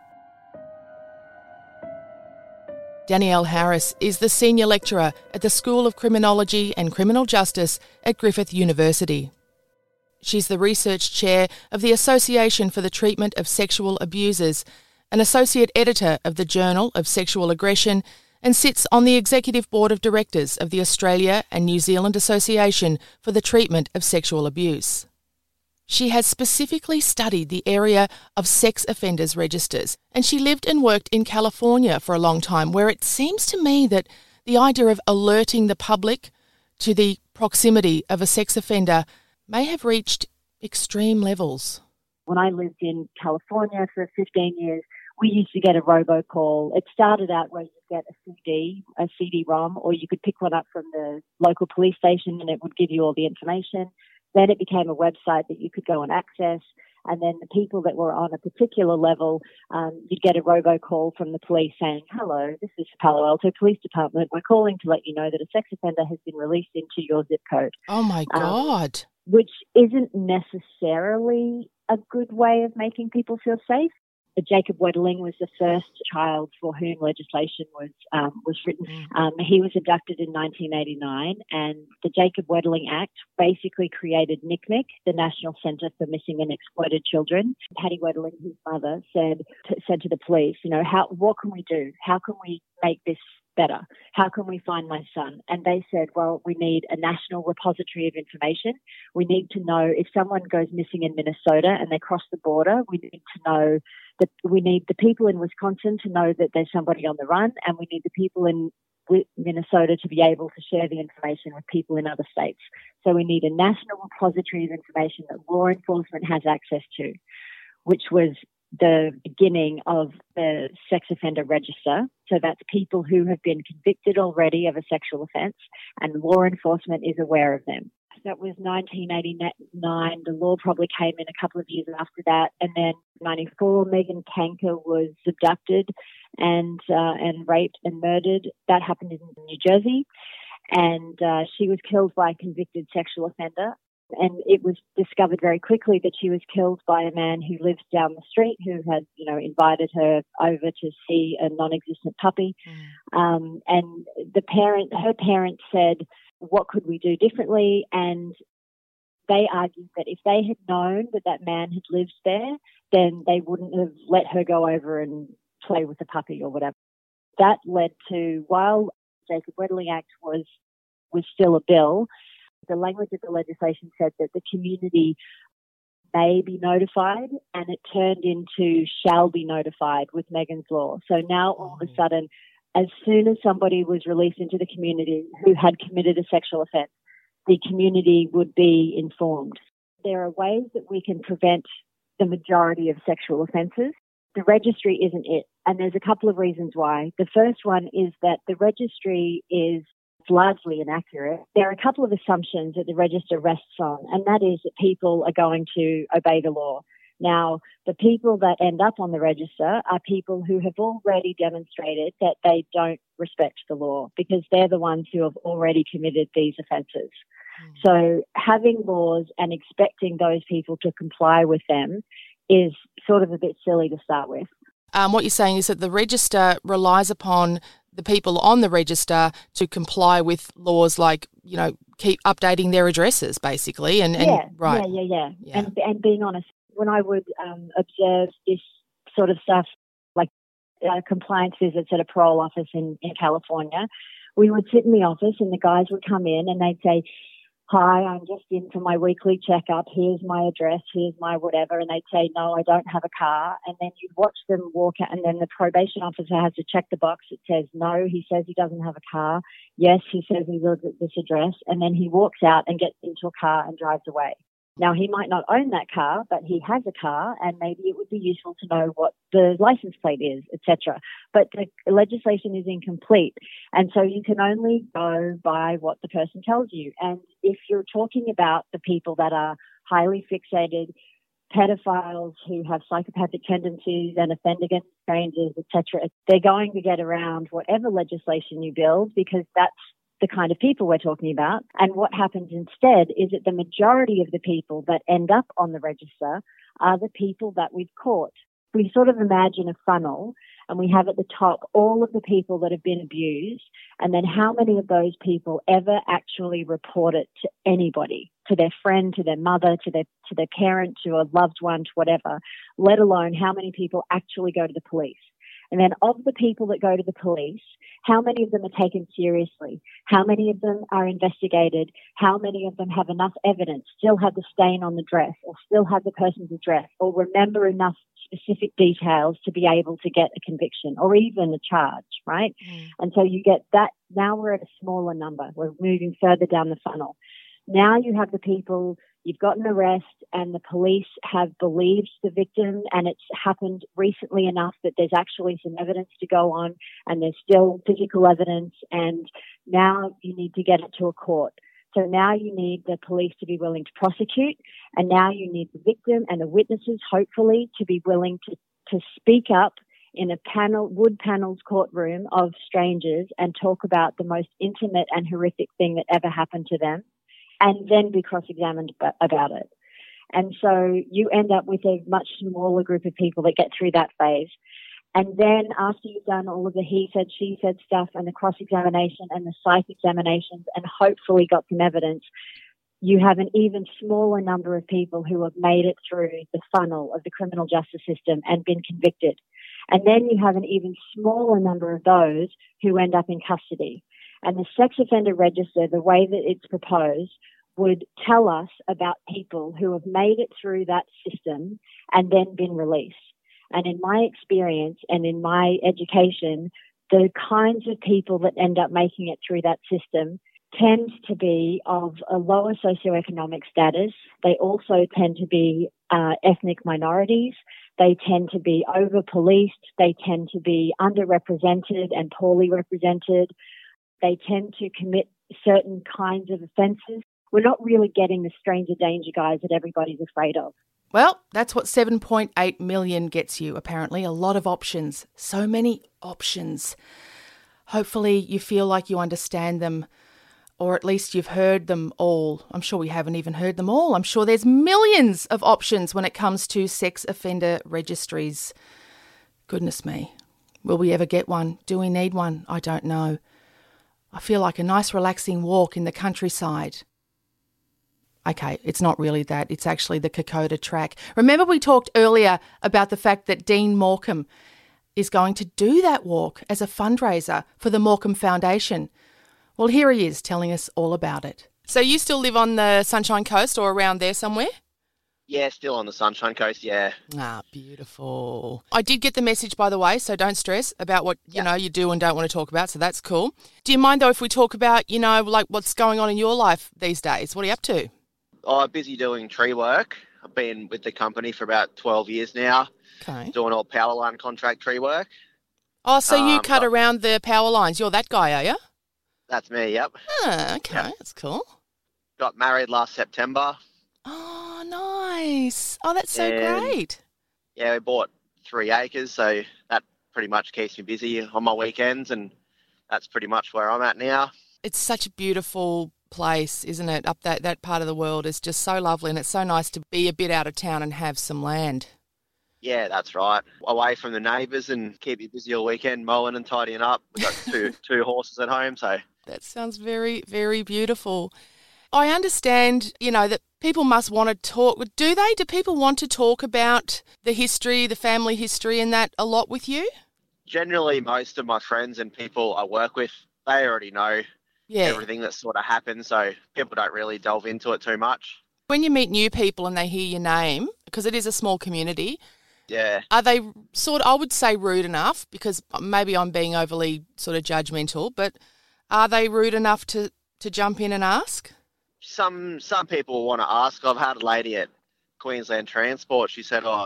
Danielle Harris is the Senior Lecturer at the School of Criminology and Criminal Justice at Griffith University. She's the Research Chair of the Association for the Treatment of Sexual Abusers, an Associate Editor of the Journal of Sexual Aggression, and sits on the Executive Board of Directors of the Australia and New Zealand Association for the Treatment of Sexual Abuse. She has specifically studied the area of sex offenders registers, and she lived and worked in California for a long time, where it seems to me that the idea of alerting the public to the proximity of a sex offender may have reached extreme levels. When I lived in California for 15 years, we used to get a robocall. It started out where you get a CD-ROM, or you could pick one up from the local police station and it would give you all the information. Then it became a website that you could go and access. And then the people that were on a particular level, you'd get a robocall from the police saying, "Hello, this is Palo Alto Police Department. We're calling to let you know that a sex offender has been released into your zip code." Oh, my God. Which isn't necessarily a good way of making people feel safe. Jacob Wetterling was the first child for whom legislation was written. He was abducted in 1989, and the Jacob Wetterling Act basically created NCMEC, the National Centre for Missing and Exploited Children. Paddy Wetterling, his mother, said to the police, what can we do? How can we make this better? How can we find my son? And they said, well, we need a national repository of information. We need to know if someone goes missing in Minnesota and they cross the border. We need to know that we need the people in Wisconsin to know that there's somebody on the run, and we need the people in Minnesota to be able to share the information with people in other states. So we need a national repository of information that law enforcement has access to, which was the beginning of the sex offender register. So that's people who have been convicted already of a sexual offence, and law enforcement is aware of them. That was 1989. The law probably came in a couple of years after that. And then 1994, Megan Kanker was abducted and raped and murdered. That happened in New Jersey. And she was killed by a convicted sexual offender. And it was discovered very quickly that she was killed by a man who lived down the street, who had, invited her over to see a non-existent puppy. And her parents said, what could we do differently? And they argued that if they had known that man had lived there, then they wouldn't have let her go over and play with the puppy or whatever. That led to, while Jacob Wetterling Act was still a bill, the language of the legislation said that the community may be notified, and it turned into shall be notified with Megan's Law. So now all of a sudden, as soon as somebody was released into the community who had committed a sexual offence, the community would be informed. There are ways that we can prevent the majority of sexual offences. The registry isn't it, and there's a couple of reasons why. The first one is that the registry is largely inaccurate. There are a couple of assumptions that the register rests on, and that is that people are going to obey the law. Now, the people that end up on the register are people who have already demonstrated that they don't respect the law, because they're the ones who have already committed these offences. So having laws and expecting those people to comply with them is sort of a bit silly to start with. What you're saying is that the register relies upon the people on the register to comply with laws like, keep updating their addresses, basically. Right. Yeah. And being honest, when I would observe this sort of stuff, like compliance visits at a parole office in California, we would sit in the office and the guys would come in and they'd say, "Hi, I'm just in for my weekly checkup. Here's my address. Here's my whatever." And they'd say, "No, I don't have a car." And then you'd watch them walk out, and then the probation officer has to check the box. It says, "No, he says he doesn't have a car. Yes, he says he lives at this address." And then he walks out and gets into a car and drives away. Now, he might not own that car, but he has a car, and maybe it would be useful to know what the license plate is, etc. But the legislation is incomplete, and so you can only go by what the person tells you. And if you're talking about the people that are highly fixated, pedophiles who have psychopathic tendencies and offend against strangers, etc., they're going to get around whatever legislation you build, because that's the kind of people we're talking about. And what happens instead is that the majority of the people that end up on the register are the people that we've caught. We sort of imagine a funnel, and we have at the top all of the people that have been abused, and then how many of those people ever actually report it to anybody, to their friend, to their mother, to their parent, to a loved one, to whatever, let alone how many people actually go to the police. And then of the people that go to the police, how many of them are taken seriously? How many of them are investigated? How many of them have enough evidence, still have the stain on the dress, or still have the person's address, or remember enough specific details to be able to get a conviction or even a charge, right? And so you get that. Now we're at a smaller number. We're moving further down the funnel. Now you have the people, you've got an arrest and the police have believed the victim, and it's happened recently enough that there's actually some evidence to go on, and there's still physical evidence, and now you need to get it to a court. So now you need the police to be willing to prosecute, and now you need the victim and the witnesses, hopefully, to be willing to speak up in a wood panels courtroom of strangers and talk about the most intimate and horrific thing that ever happened to them, and then be cross-examined about it. And so you end up with a much smaller group of people that get through that phase. And then after you've done all of the he said, she said stuff and the cross-examination and the psych examinations and hopefully got some evidence, you have an even smaller number of people who have made it through the funnel of the criminal justice system and been convicted. And then you have an even smaller number of those who end up in custody. And the sex offender register, the way that it's proposed, would tell us about people who have made it through that system and then been released. And in my experience and in my education, the kinds of people that end up making it through that system tend to be of a lower socioeconomic status. They also tend to be ethnic minorities. They tend to be over-policed. They tend to be underrepresented and poorly represented. They tend to commit certain kinds of offences. We're not really getting the stranger danger guys that everybody's afraid of. Well, that's what 7.8 million gets you, apparently. A lot of options. So many options. Hopefully you feel like you understand them, or at least you've heard them all. I'm sure we haven't even heard them all. I'm sure there's millions of options when it comes to sex offender registries. Goodness me. Will we ever get one? Do we need one? I don't know. I feel like a nice relaxing walk in the countryside. Okay, it's not really that. It's actually the Kokoda track. Remember we talked earlier about the fact that Dean Morecambe is going to do that walk as a fundraiser for the Morecambe Foundation. Well, here he is telling us all about it. So you still live on the Sunshine Coast or around there somewhere? Yeah, still on the Sunshine Coast, yeah. Ah, beautiful. I did get the message, by the way, so don't stress about what, you know, you do and don't want to talk about, so that's cool. Do you mind, though, if we talk about, you know, like what's going on in your life these days? What are you up to? I'm busy doing tree work. I've been with the company for about 12 years now. Okay. Doing all power line contract tree work. Oh, so you cut around the power lines. You're that guy, are you? That's me, yep. Ah, okay, Yep. That's cool. Got married last September. Oh, nice. Oh, that's so great. Yeah, we bought 3 acres, so that pretty much keeps me busy on my weekends, and that's pretty much where I'm at now. It's such a beautiful place, isn't it? Up that part of the world is just so lovely, and it's so nice to be a bit out of town and have some land. Yeah, that's right. Away from the neighbours and keep you busy all weekend, mowing and tidying up. We've got two horses at home, so... That sounds very, very beautiful. I understand, that people must want to talk. Do they? Do people want to talk about the history, the family history and that a lot with you? Generally, most of my friends and people I work with, they already know everything that sort of happens, so people don't really delve into it too much. When you meet new people and they hear your name, because it is a small community, are they I would say rude enough, because maybe I'm being overly sort of judgmental, but are they rude enough to jump in and ask? Some people want to ask. I've had a lady at Queensland Transport. She said, I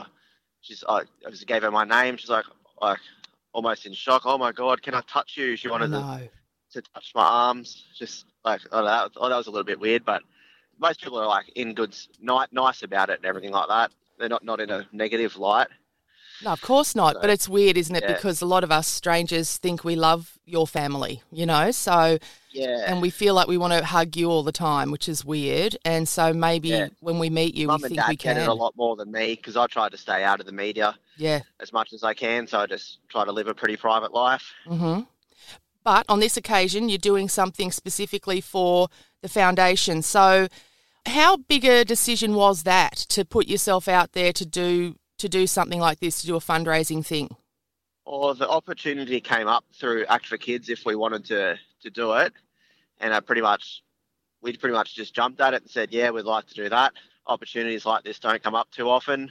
just gave her my name. She's like almost in shock. Oh my God, can I touch you? She wanted to touch my arms. Just like, that was a little bit weird, but most people are like in good, nice about it and everything like that. They're not in a negative light. No, of course not. But it's weird, isn't it? Yeah. Because a lot of us strangers think we love your family, so and we feel like we want to hug you all the time, which is weird. And so maybe when we meet you, Mum we think and Dad we can. get it a lot more than me, because I try to stay out of the media as much as I can. So I just try to live a pretty private life. Mm-hmm. But on this occasion, you're doing something specifically for the foundation. So how big a decision was that to put yourself out there to do something like this, to do a fundraising thing? Well, the opportunity came up through Act for Kids if we wanted to do it, and we pretty much just jumped at it and said, yeah, we'd like to do that. Opportunities like this don't come up too often,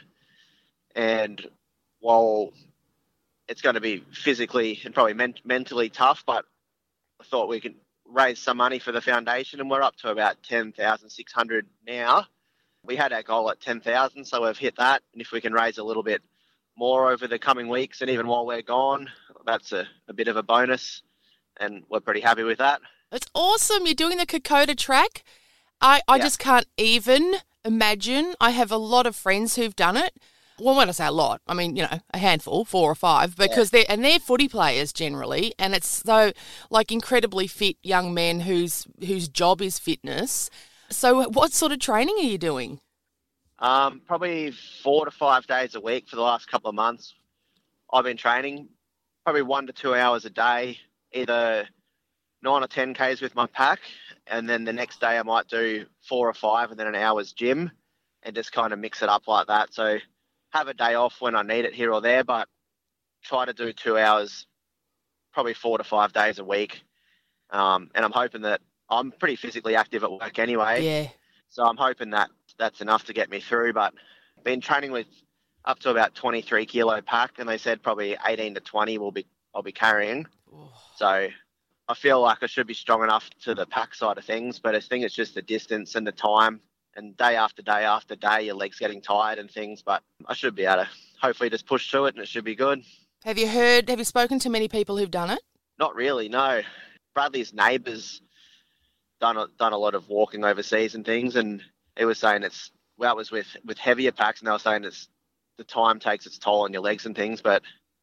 and while it's going to be physically and probably mentally tough, but I thought we could raise some money for the foundation, and we're up to about 10,600 now. We had our goal at 10,000, so we've hit that. And if we can raise a little bit more over the coming weeks and even while we're gone, that's a bit of a bonus, and we're pretty happy with that. It's awesome. You're doing the Kokoda track. I just can't even imagine. I have a lot of friends who've done it. Well, when I say a lot, I mean, a handful, 4 or 5, because they're footy players generally, and it's so like incredibly fit young men whose job is fitness. So what sort of training are you doing? Probably 4 to 5 days a week for the last couple of months. I've been training probably 1 to 2 hours a day, either 9 or 10 Ks with my pack, and then the next day I might do 4 or 5 and then an hour's gym, and just kind of mix it up like that. So have a day off when I need it here or there, but try to do 2 hours, probably 4 to 5 days a week. And I'm hoping that I'm pretty physically active at work anyway. Yeah. So I'm hoping that that's enough to get me through, but been training with up to about 23 kilo pack, and they said probably 18 to 20 I'll be carrying. Oh. So I feel like I should be strong enough to the pack side of things, but I think it's just the distance and the time. And day after day after day, your legs getting tired and things, but I should be able to hopefully just push through it and it should be good. Have you spoken to many people who've done it? Not really, no. Bradley's neighbours done a lot of walking overseas and things, and he was saying it was with heavier packs, and they were saying the time takes its toll on your legs and things, but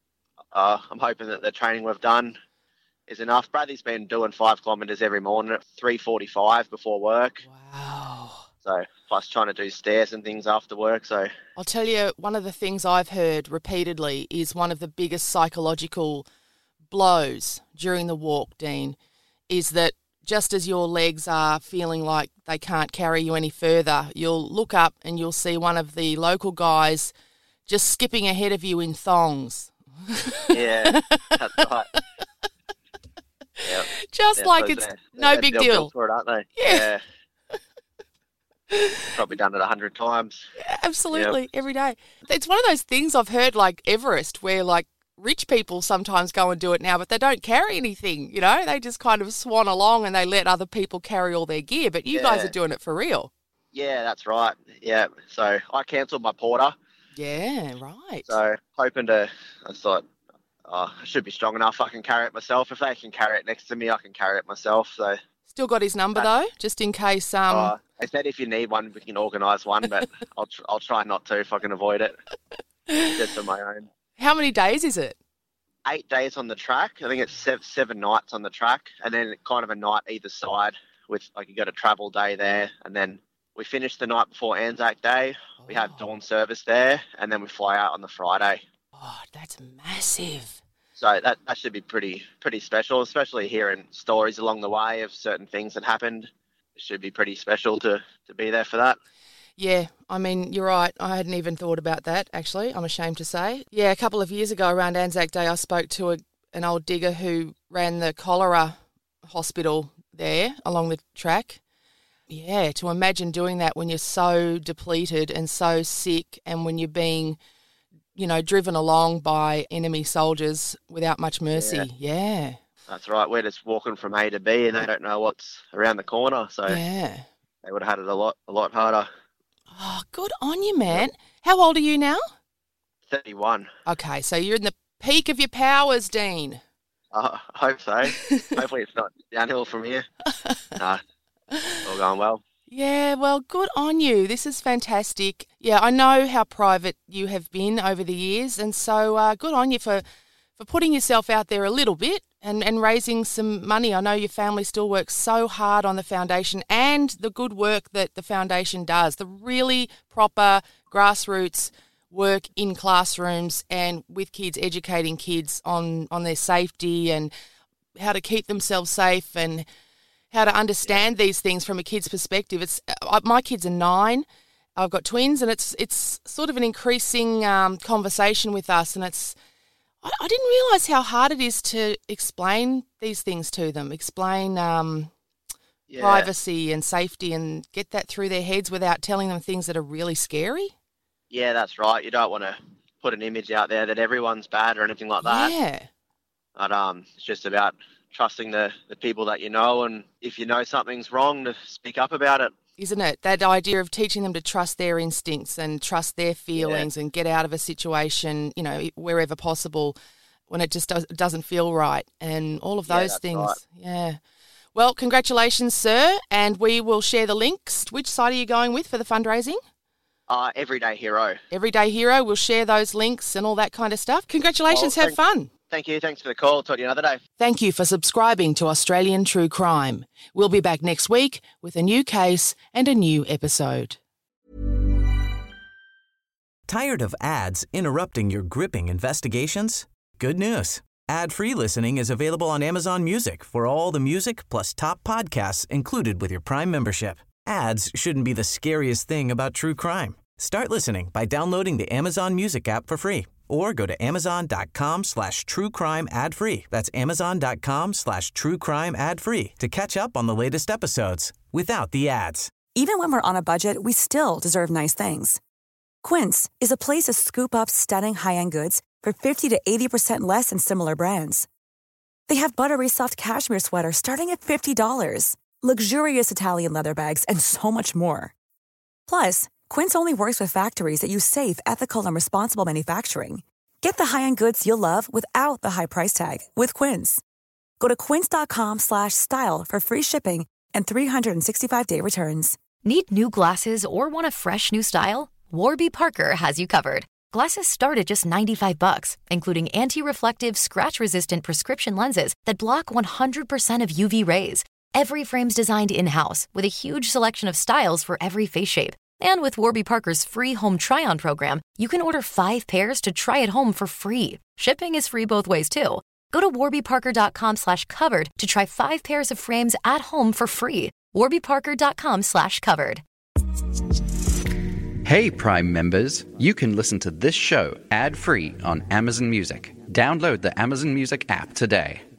I'm hoping that the training we've done is enough. Bradley's been doing 5 kilometres every morning at 3:45 before work. Wow. So, plus trying to do stairs and things after work. So I'll tell you, one of the things I've heard repeatedly is one of the biggest psychological blows during the walk, Dean, is that just as your legs are feeling like they can't carry you any further, you'll look up and you'll see one of the local guys just skipping ahead of you in thongs. Yeah, that's right. Yep. Just like it's no big deal. For it, aren't they? Yeah. Probably done it 100 times. Yeah, absolutely, every day. It's one of those things I've heard, like Everest, where like rich people sometimes go and do it now, but they don't carry anything, They just kind of swan along and they let other people carry all their gear. But you guys are doing it for real. Yeah, that's right. Yeah, so I cancelled my porter. Yeah, right. So I thought, I should be strong enough. I can carry it myself. If they can carry it next to me, I can carry it myself. So still got his number though, just in case. I said if you need one, we can organise one, but I'll try not to if I can avoid it, just for my own. How many days is it? 8 days on the track. I think it's 7 nights on the track, and then kind of a night either side with you got a travel day there, and then we finish the night before Anzac Day. Oh. We have dawn service there, and then we fly out on the Friday. Oh, that's massive. So that should be pretty special, especially hearing stories along the way of certain things that happened. should be pretty special to be there for that. Yeah, I mean, you're right. I hadn't even thought about that, actually, I'm ashamed to say. Yeah, a couple of years ago around Anzac Day, I spoke to an old digger who ran the cholera hospital there along the track. Yeah, to imagine doing that when you're so depleted and so sick and when you're being, driven along by enemy soldiers without much mercy. Yeah. That's right. We're just walking from A to B and they don't know what's around the corner. So yeah, they would have had it a lot harder. Oh, good on you, man. How old are you now? 31. Okay, so you're in the peak of your powers, Dean. I hope so. Hopefully it's not downhill from here. No, all going well. Yeah, well, good on you. This is fantastic. Yeah, I know how private you have been over the years, and so good on you for putting yourself out there a little bit and raising some money. I know your family still works so hard on the foundation and the good work that the foundation does, the really proper grassroots work in classrooms and with kids, educating kids on their safety and how to keep themselves safe and how to understand these things from a kid's perspective. My kids are 9. I've got twins, and it's sort of an increasing conversation with us, and I didn't realise how hard it is to explain these things to them, explain privacy and safety and get that through their heads without telling them things that are really scary. Yeah, that's right. You don't want to put an image out there that everyone's bad or anything like that. Yeah. But it's just about trusting the people that you know, and if you know something's wrong, to speak up about it. Isn't it? That idea of teaching them to trust their instincts and trust their feelings and get out of a situation, wherever possible when it just doesn't feel right and all of those things. Right. Yeah. Well, congratulations, sir, and we will share the links. Which site are you going with for the fundraising? Everyday Hero. Everyday Hero. We'll share those links and all that kind of stuff. Congratulations. Have fun. Thank you. Thanks for the call. Talk to you another day. Thank you for subscribing to Australian True Crime. We'll be back next week with a new case and a new episode. Tired of ads interrupting your gripping investigations? Good news. Ad-free listening is available on Amazon Music for all the music plus top podcasts included with your Prime membership. Ads shouldn't be the scariest thing about true crime. Start listening by downloading the Amazon Music app for free or go to amazon.com/truecrime ad-free. That's amazon.com/truecrime ad-free to catch up on the latest episodes without the ads. Even when we're on a budget, we still deserve nice things. Quince is a place to scoop up stunning high-end goods for 50 to 80% less than similar brands. They have buttery soft cashmere sweaters starting at $50, luxurious Italian leather bags, and so much more. Plus, Quince only works with factories that use safe, ethical, and responsible manufacturing. Get the high-end goods you'll love without the high price tag with Quince. Go to quince.com/style for free shipping and 365-day returns. Need new glasses or want a fresh new style? Warby Parker has you covered. Glasses start at just $95, including anti-reflective, scratch-resistant prescription lenses that block 100% of UV rays. Every frame's designed in-house with a huge selection of styles for every face shape. And with Warby Parker's free home try-on program, you can order 5 pairs to try at home for free. Shipping is free both ways, too. Go to warbyparker.com/covered to try 5 pairs of frames at home for free. warbyparker.com/covered. Hey, Prime members, you can listen to this show ad-free on Amazon Music. Download the Amazon Music app today.